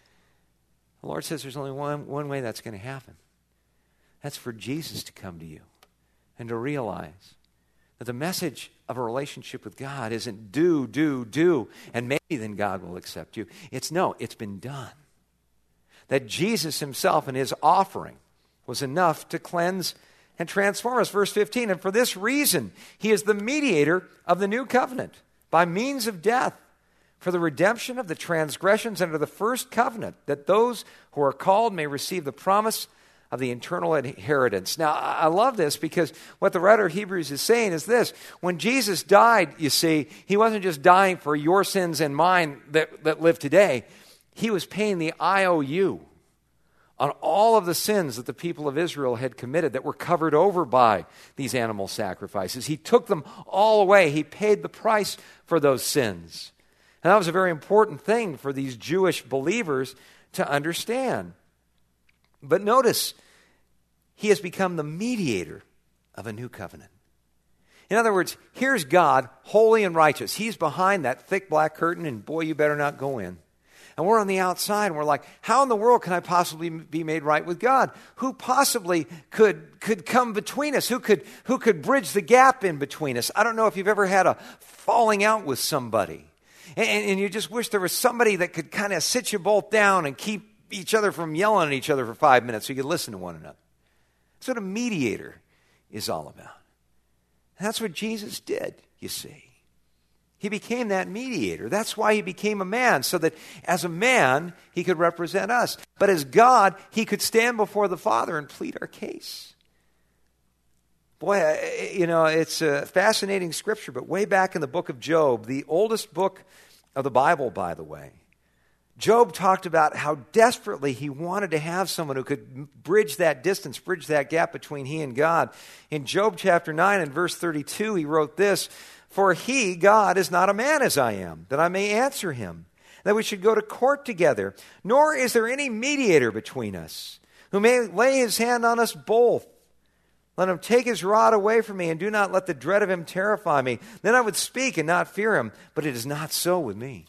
The Lord says there's only one way that's going to happen. That's for Jesus to come to you and to realize that the message of a relationship with God isn't do, and maybe then God will accept you. It's no, it's been done. That Jesus himself and his offering was enough to cleanse and transform us. Verse 15, and for this reason, he is the mediator of the new covenant by means of death for the redemption of the transgressions under the first covenant, that those who are called may receive the promise of the eternal inheritance. Now, I love this because what the writer of Hebrews is saying is this. When Jesus died, you see, he wasn't just dying for your sins and mine that live today. He was paying the IOU on all of the sins that the people of Israel had committed that were covered over by these animal sacrifices. He took them all away. He paid the price for those sins. And that was a very important thing for these Jewish believers to understand. But notice, he has become the mediator of a new covenant. In other words, here's God, holy and righteous. He's behind that thick black curtain, and boy, you better not go in. And we're on the outside, and we're like, how in the world can I possibly be made right with God? Who possibly could come between us? Who could bridge the gap in between us? I don't know if you've ever had a falling out with somebody, and you just wish there was somebody that could kind of sit you both down and keep each other from yelling at each other for 5 minutes so you could listen to one another. That's what a mediator is all about. And that's what Jesus did, you see. He became that mediator. That's why he became a man, so that as a man, he could represent us. But as God, he could stand before the Father and plead our case. Boy, you know, it's a fascinating scripture, but way back in the book of Job, the oldest book of the Bible, by the way, Job talked about how desperately he wanted to have someone who could bridge that distance, bridge that gap between he and God. In Job chapter 9 and verse 32, he wrote this, "For he, God, is not a man as I am, that I may answer him, that we should go to court together. Nor is there any mediator between us, who may lay his hand on us both. Let him take his rod away from me, and do not let the dread of him terrify me. Then I would speak and not fear him, but it is not so with me."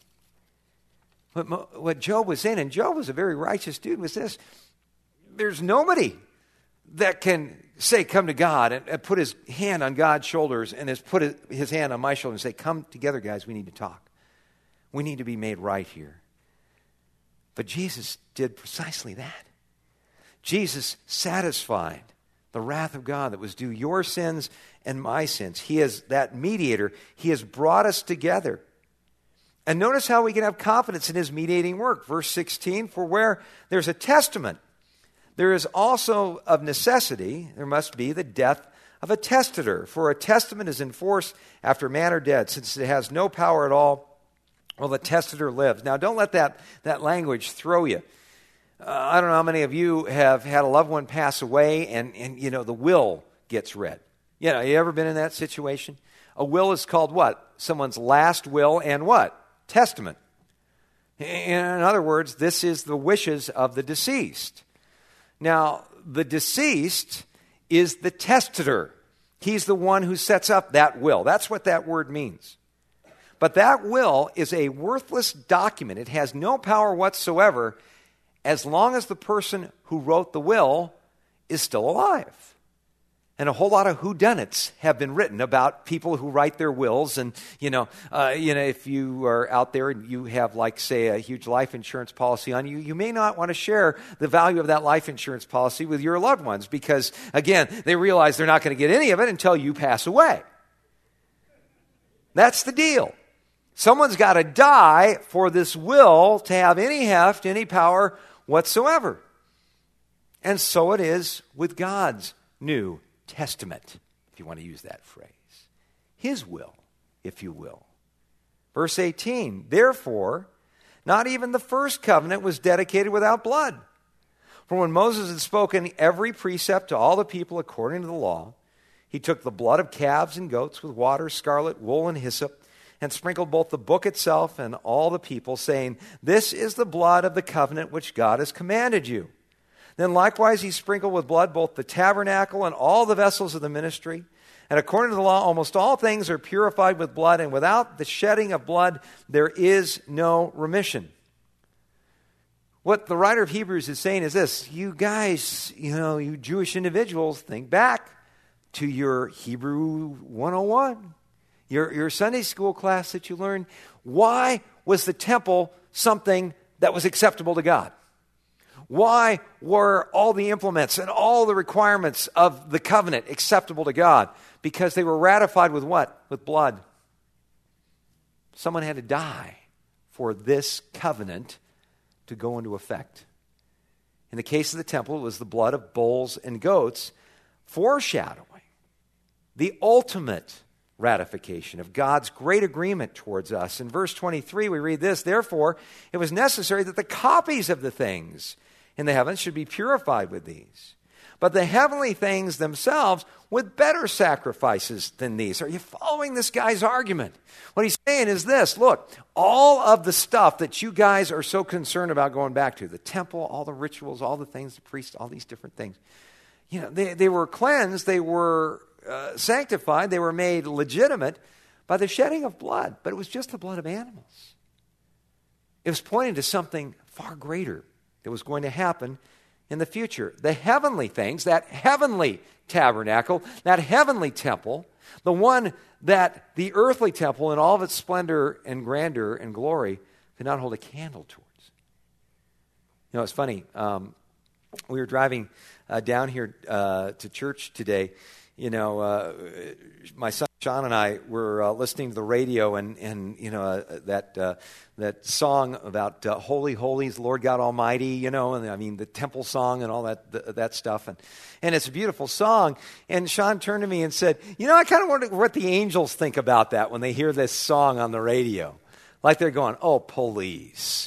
What Job was saying, and Job was a very righteous dude, was this: there's nobody that can say, come to God, and put his hand on God's shoulders and put his hand on my shoulder and say, come together, guys, we need to talk. We need to be made right here. But Jesus did precisely that. Jesus satisfied the wrath of God that was due your sins and my sins. He is that mediator. He has brought us together. And notice how we can have confidence in his mediating work. Verse 16, "For where there's a testament, there is also of necessity, there must be the death of a testator. For a testament is in force after man are dead, since it has no power at all while the testator lives." Now, don't let that language throw you. I don't know how many of you have had a loved one pass away and the will gets read. You ever been in that situation? A will is called what? Someone's last will and what? Testament. In other words, this is the wishes of the deceased. Now, the deceased is the testator. He's the one who sets up that will. That's what that word means. But that will is a worthless document. It has no power whatsoever as long as the person who wrote the will is still alive. And a whole lot of whodunits have been written about people who write their wills. And, if you are out there and you have, like, say, a huge life insurance policy on you, you may not want to share the value of that life insurance policy with your loved ones because, again, they realize they're not going to get any of it until you pass away. That's the deal. Someone's got to die for this will to have any heft, any power whatsoever. And so it is with God's New Testament, if you want to use that phrase. His will, if you will. Verse 18, "Therefore, not even the first covenant was dedicated without blood. For when Moses had spoken every precept to all the people according to the law, he took the blood of calves and goats with water, scarlet, wool, and hyssop, and sprinkled both the book itself and all the people, saying, 'This is the blood of the covenant which God has commanded you.' Then likewise he sprinkled with blood both the tabernacle and all the vessels of the ministry. And according to the law, almost all things are purified with blood, and without the shedding of blood, there is no remission." What the writer of Hebrews is saying is this: you guys, you Jewish individuals, think back to your Hebrew 101, your Sunday school class that you learned. Why was the temple something that was acceptable to God? Why were all the implements and all the requirements of the covenant acceptable to God? Because they were ratified with what? With blood. Someone had to die for this covenant to go into effect. In the case of the temple, it was the blood of bulls and goats, foreshadowing the ultimate ratification of God's great agreement towards us. In verse 23, we read this: "Therefore, it was necessary that the copies of the things in the heavens should be purified with these, but the heavenly things themselves with better sacrifices than these." Are you following this guy's argument? What he's saying is this: look, all of the stuff that you guys are so concerned about going back to, the temple, all the rituals, all the things, the priests, all these different things, they were cleansed, they were sanctified, they were made legitimate by the shedding of blood, but it was just the blood of animals. It was pointing to something far greater that was going to happen in the future. The heavenly things, that heavenly tabernacle, that heavenly temple, the one that the earthly temple in all of its splendor and grandeur and glory could not hold a candle towards. It's funny. We were driving down here to church today. My son Sean and I were listening to the radio, and that song about Holy, Holy is Lord God Almighty, the temple song and all that stuff. And it's a beautiful song. And Sean turned to me and said, I kind of wonder what the angels think about that when they hear this song on the radio. Like they're going, "Oh, please.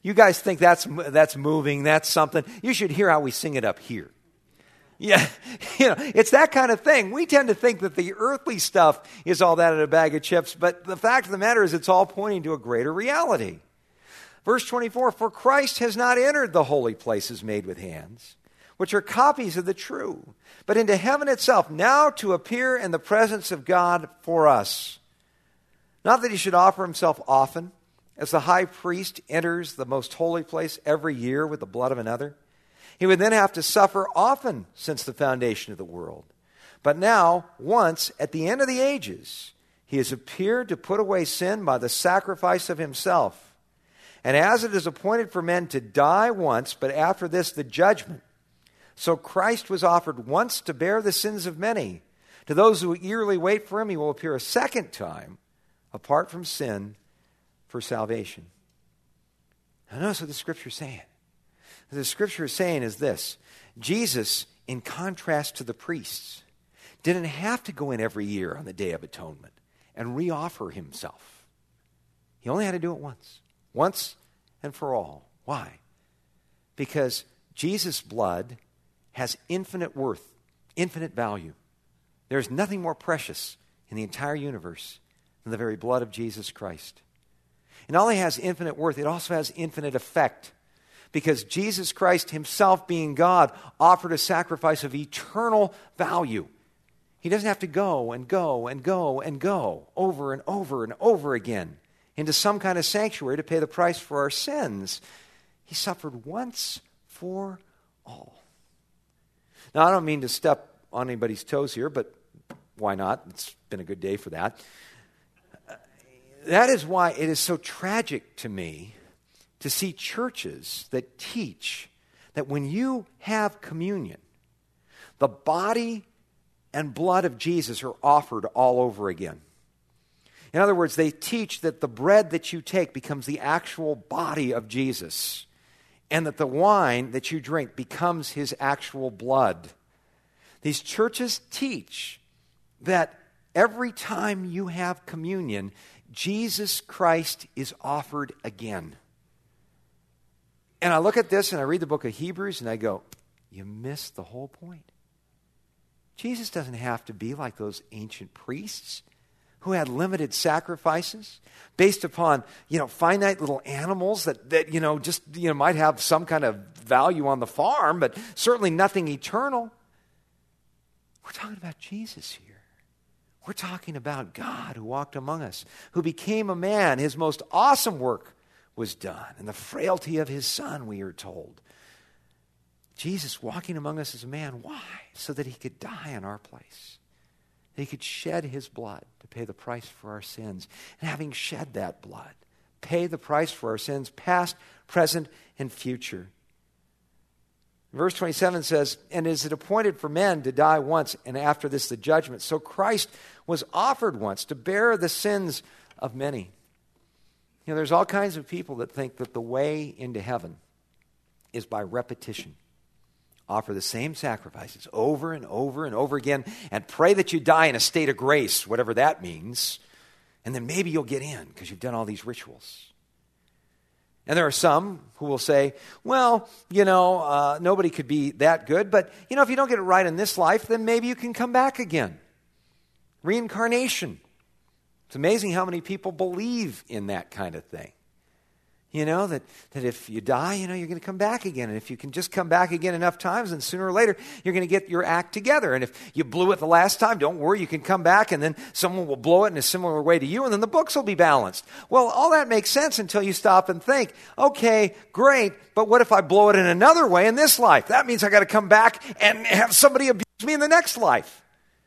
You guys think that's moving, that's something. You should hear how we sing it up here. Yeah, it's that kind of thing. We tend to think that the earthly stuff is all that in a bag of chips, but the fact of the matter is it's all pointing to a greater reality. Verse 24, for Christ has not entered the holy places made with hands, which are copies of the true, but into heaven itself, now to appear in the presence of God for us. Not that he should offer himself often, as the high priest enters the most holy place every year with the blood of another. He would then have to suffer often since the foundation of the world. But now, once, at the end of the ages, he has appeared to put away sin by the sacrifice of himself. And as it is appointed for men to die once, but after this the judgment, so Christ was offered once to bear the sins of many. To those who eagerly wait for him, he will appear a second time, apart from sin, for salvation. Now notice what the Scripture is saying. What the Scripture is saying is this. Jesus, in contrast to the priests, didn't have to go in every year on the Day of Atonement and reoffer himself. He only had to do it once and for all. Why? Because Jesus' blood has infinite worth, infinite value. There's nothing more precious in the entire universe than the very blood of Jesus Christ. And not only has infinite worth, it also has infinite effect. Because Jesus Christ himself, being God, offered a sacrifice of eternal value. He doesn't have to go and go and go and go over and over and over again into some kind of sanctuary to pay the price for our sins. He suffered once for all. Now, I don't mean to step on anybody's toes here, but why not? It's been a good day for that. That is why it is so tragic to me to see churches that teach that when you have communion, the body and blood of Jesus are offered all over again. In other words, they teach that the bread that you take becomes the actual body of Jesus, and that the wine that you drink becomes his actual blood. These churches teach that every time you have communion, Jesus Christ is offered again. And I look at this and I read the book of Hebrews and I go, you missed the whole point. Jesus doesn't have to be like those ancient priests who had limited sacrifices based upon, finite little animals that might have some kind of value on the farm, but certainly nothing eternal. We're talking about Jesus here. We're talking about God who walked among us, who became a man. His most awesome work was done, and the frailty of his Son, we are told. Jesus walking among us as a man. Why? So that he could die in our place. That he could shed his blood to pay the price for our sins. And having shed that blood, pay the price for our sins, past, present, and future. Verse 27 says, and is it appointed for men to die once, and after this the judgment? So Christ was offered once to bear the sins of many. There's all kinds of people that think that the way into heaven is by repetition. Offer the same sacrifices over and over and over again and pray that you die in a state of grace, whatever that means, and then maybe you'll get in because you've done all these rituals. And there are some who will say, well, nobody could be that good, but, if you don't get it right in this life, then maybe you can come back again. Reincarnation. It's amazing how many people believe in that kind of thing. That if you die, you're going to come back again. And if you can just come back again enough times, then sooner or later, you're going to get your act together. And if you blew it the last time, don't worry, you can come back and then someone will blow it in a similar way to you, and then the books will be balanced. Well, all that makes sense until you stop and think, okay, great, but what if I blow it in another way in this life? That means I got to come back and have somebody abuse me in the next life.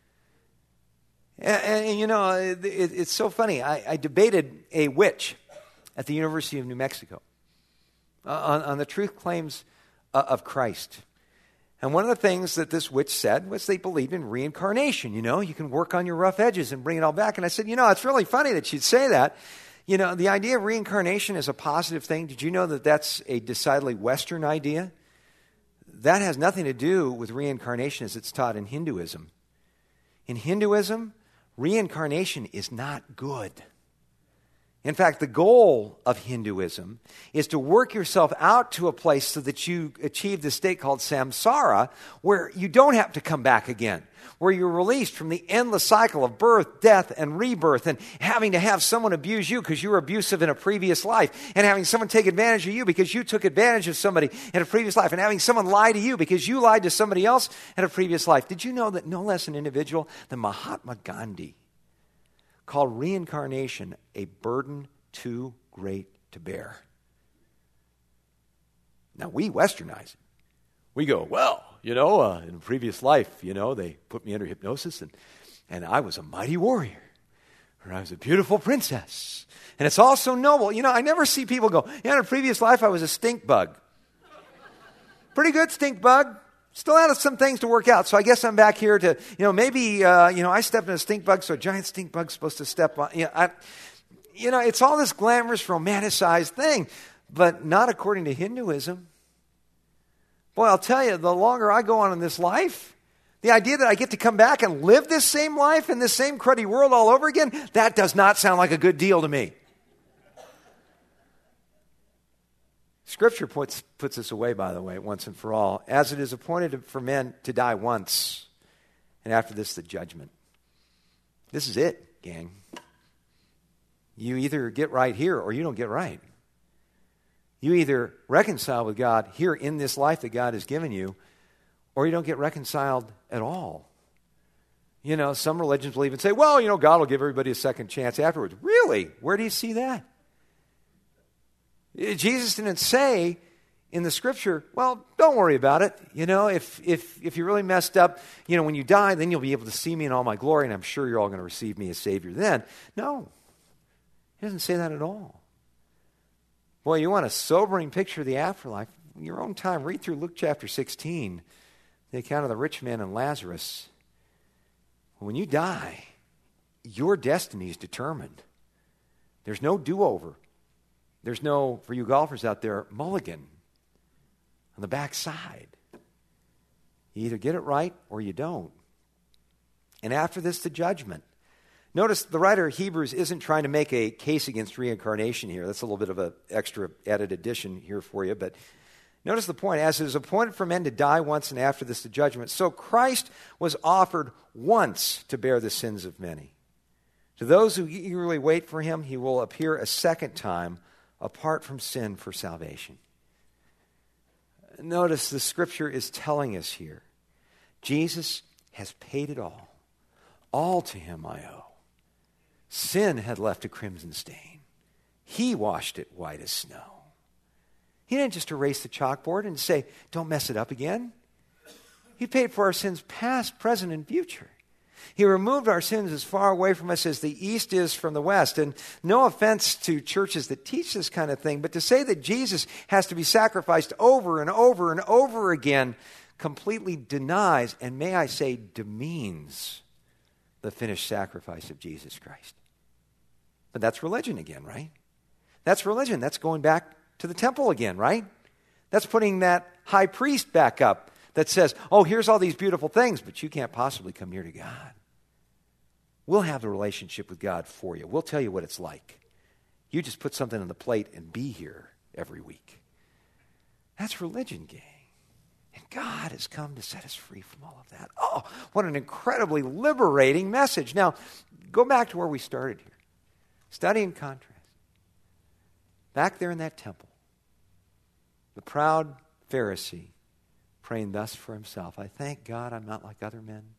And it's so funny. I debated a witch at the University of New Mexico on the truth claims of Christ. And one of the things that this witch said was they believed in reincarnation. You can work on your rough edges and bring it all back. And I said, it's really funny that she'd say that. The idea of reincarnation is a positive thing. Did you know that that's a decidedly Western idea? That has nothing to do with reincarnation as it's taught in Hinduism. In Hinduism, reincarnation is not good. In fact, the goal of Hinduism is to work yourself out to a place so that you achieve the state called samsara, where you don't have to come back again, where you're released from the endless cycle of birth, death, and rebirth, and having to have someone abuse you because you were abusive in a previous life, and having someone take advantage of you because you took advantage of somebody in a previous life, and having someone lie to you because you lied to somebody else in a previous life. Did you know that no less an individual than Mahatma Gandhi called reincarnation a burden too great to bear? Now, we westernize it. We go, well, in a previous life, they put me under hypnosis, and I was a mighty warrior, or I was a beautiful princess. And it's all so noble. I never see people go, in a previous life, I was a stink bug. Pretty good stink bug. Still had some things to work out, so I guess I'm back here to, maybe, I stepped in a stink bug, so a giant stink bug's supposed to step on. It's all this glamorous, romanticized thing, but not according to Hinduism. Boy, I'll tell you, the longer I go on in this life, the idea that I get to come back and live this same life in this same cruddy world all over again, that does not sound like a good deal to me. Scripture puts this away, by the way, once and for all. As it is appointed for men to die once, and after this, the judgment. This is it, gang. You either get right here or you don't get right. You either reconcile with God here in this life that God has given you, or you don't get reconciled at all. Some religions will even say, well, God will give everybody a second chance afterwards. Really? Where do you see that? Jesus didn't say in the Scripture, well, don't worry about it. If you really messed up, when you die, then you'll be able to see me in all my glory, and I'm sure you're all going to receive me as Savior then. No. He doesn't say that at all. Boy, you want a sobering picture of the afterlife? In your own time, read through Luke chapter 16, the account of the rich man and Lazarus. When you die, your destiny is determined. There's no do-over. There's no, for you golfers out there, mulligan on the backside. You either get it right or you don't. And after this, the judgment. Notice the writer of Hebrews isn't trying to make a case against reincarnation here. That's a little bit of an extra added addition here for you. But notice the point. As it is appointed for men to die once, and after this the judgment. So Christ was offered once to bear the sins of many. To those who eagerly wait for him, he will appear a second time apart from sin for salvation. Notice the Scripture is telling us here, Jesus has paid it all. All to him I owe. Sin had left a crimson stain. He washed it white as snow. He didn't just erase the chalkboard and say, don't mess it up again. He paid for our sins past, present, and future. He removed our sins as far away from us as the east is from the west. And no offense to churches that teach this kind of thing, but to say that Jesus has to be sacrificed over and over and over again completely denies, and may I say demeans, the finished sacrifice of Jesus Christ. But that's religion again, right? That's religion. That's going back to the temple again, right? That's putting that high priest back up that says, oh, here's all these beautiful things, but you can't possibly come near to God. We'll have the relationship with God for you. We'll tell you what it's like. You just put something on the plate and be here every week. That's religion, gang. And God has come to set us free from all of that. Oh, what an incredibly liberating message. Now, go back to where we started here. Study and contrast. Back there in that temple, the proud Pharisee praying thus for himself, I thank God I'm not like other men,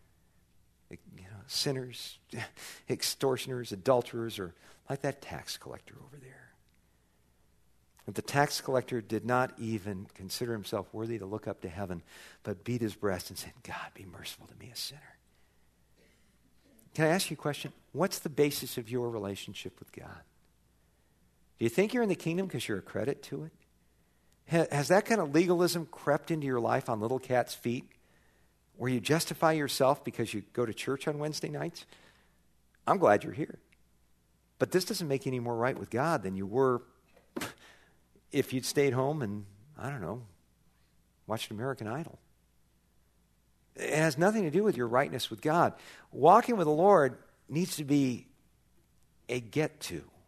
sinners, extortioners, adulterers, or like that tax collector over there. But the tax collector did not even consider himself worthy to look up to heaven, but beat his breast and said, God, be merciful to me, a sinner. Can I ask you a question? What's the basis of your relationship with God? Do you think you're in the kingdom because you're a credit to it? Has that kind of legalism crept into your life on little cat's feet, where you justify yourself because you go to church on Wednesday nights? I'm glad you're here. But this doesn't make you any more right with God than you were if you'd stayed home and, I don't know, watched American Idol. It has nothing to do with your rightness with God. Walking with the Lord needs to be a get to.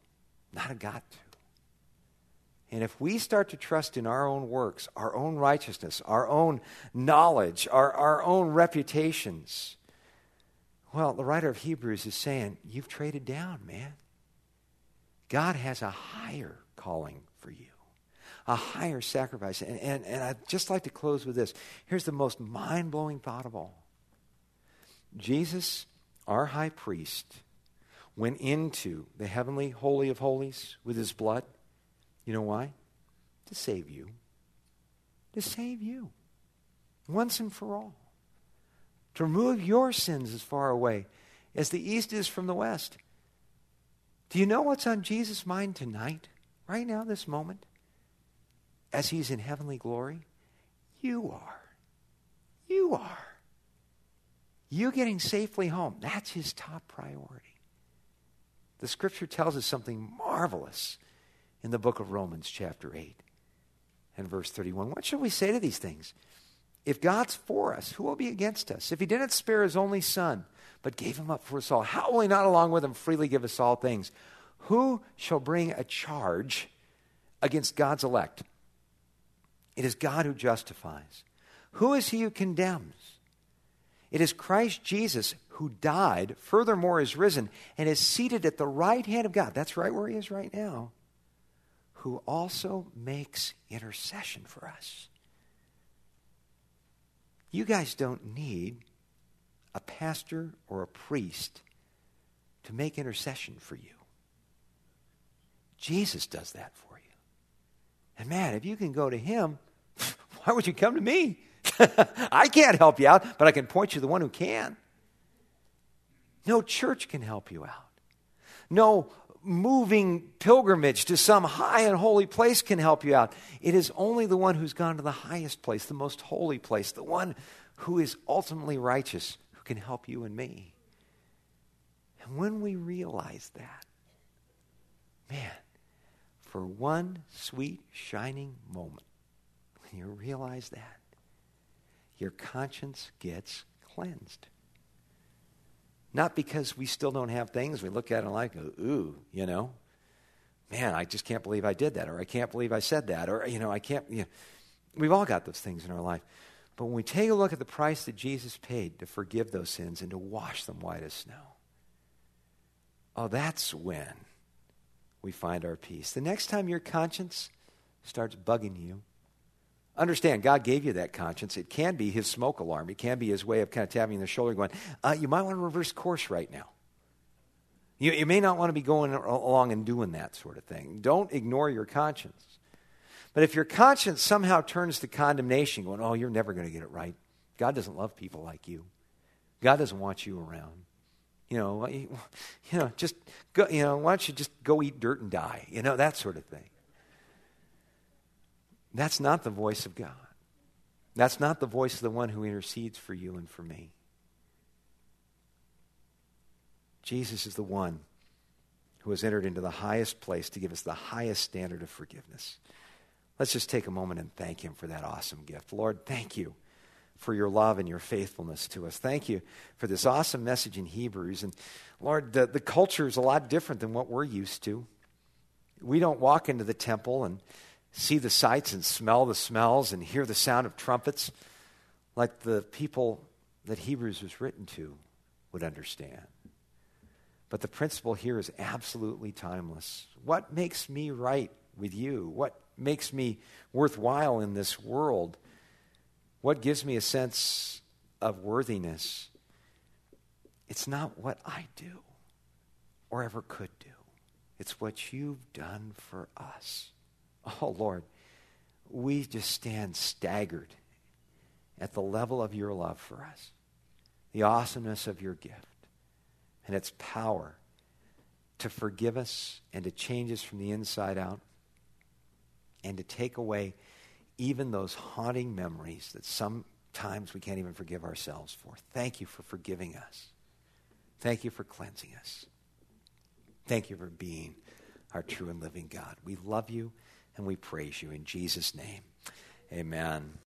not a got to. And if we start to trust in our own works, our own righteousness, our own knowledge, our own reputations, well, the writer of Hebrews is saying, you've traded down, man. God has a higher calling for you, a higher sacrifice. And I'd just like to close with this. Here's the most mind-blowing thought of all. Jesus, our high priest, went into the heavenly holy of holies with his blood. You know why? To save you. To save you. Once and for all. To remove your sins as far away as the east is from the west. Do you know what's on Jesus' mind tonight? Right now, this moment? As he's in heavenly glory? You are. You are. You getting safely home. That's his top priority. The scripture tells us something marvelous in the book of Romans chapter 8 and verse 31. What shall we say to these things? If God's for us, who will be against us? If he didn't spare his only son, but gave him up for us all, how will he not along with him freely give us all things? Who shall bring a charge against God's elect? It is God who justifies. Who is he who condemns? It is Christ Jesus who died, furthermore is risen, and is seated at the right hand of God. That's right where he is right now. Who also makes intercession for us. You guys don't need a pastor or a priest to make intercession for you. Jesus does that for you. And man, if you can go to him, why would you come to me? I can't help you out, but I can point you to the one who can. No church can help you out. No moving pilgrimage to some high and holy place can help you out. It is only the one who's gone to the highest place, the most holy place, the one who is ultimately righteous, who can help you and me. And when we realize that, man, for one sweet, shining moment, when you realize that, your conscience gets cleansed. Not because we still don't have things we look at and like, ooh, man, I just can't believe I did that, or I can't believe I said that, or, I can't, we've all got those things in our life. But when we take a look at the price that Jesus paid to forgive those sins and to wash them white as snow, that's when we find our peace. The next time your conscience starts bugging you, understand, God gave you that conscience. It can be his smoke alarm. It can be his way of kind of tapping you on the shoulder going, you might want to reverse course right now. You may not want to be going along and doing that sort of thing. Don't ignore your conscience. But if your conscience somehow turns to condemnation, going, you're never going to get it right. God doesn't love people like you. God doesn't want you around. Just go, why don't you just go eat dirt and die? That sort of thing. That's not the voice of God. That's not the voice of the one who intercedes for you and for me. Jesus is the one who has entered into the highest place to give us the highest standard of forgiveness. Let's just take a moment and thank him for that awesome gift. Lord, thank you for your love and your faithfulness to us. Thank you for this awesome message in Hebrews. And Lord, the culture is a lot different than what we're used to. We don't walk into the temple and see the sights and smell the smells and hear the sound of trumpets like the people that Hebrews was written to would understand. But the principle here is absolutely timeless. What makes me right with you? What makes me worthwhile in this world? What gives me a sense of worthiness? It's not what I do or ever could do. It's what you've done for us. Oh, Lord, we just stand staggered at the level of your love for us, the awesomeness of your gift, and its power to forgive us and to change us from the inside out and to take away even those haunting memories that sometimes we can't even forgive ourselves for. Thank you for forgiving us. Thank you for cleansing us. Thank you for being our true and living God. We love you and we praise you in Jesus' name. Amen.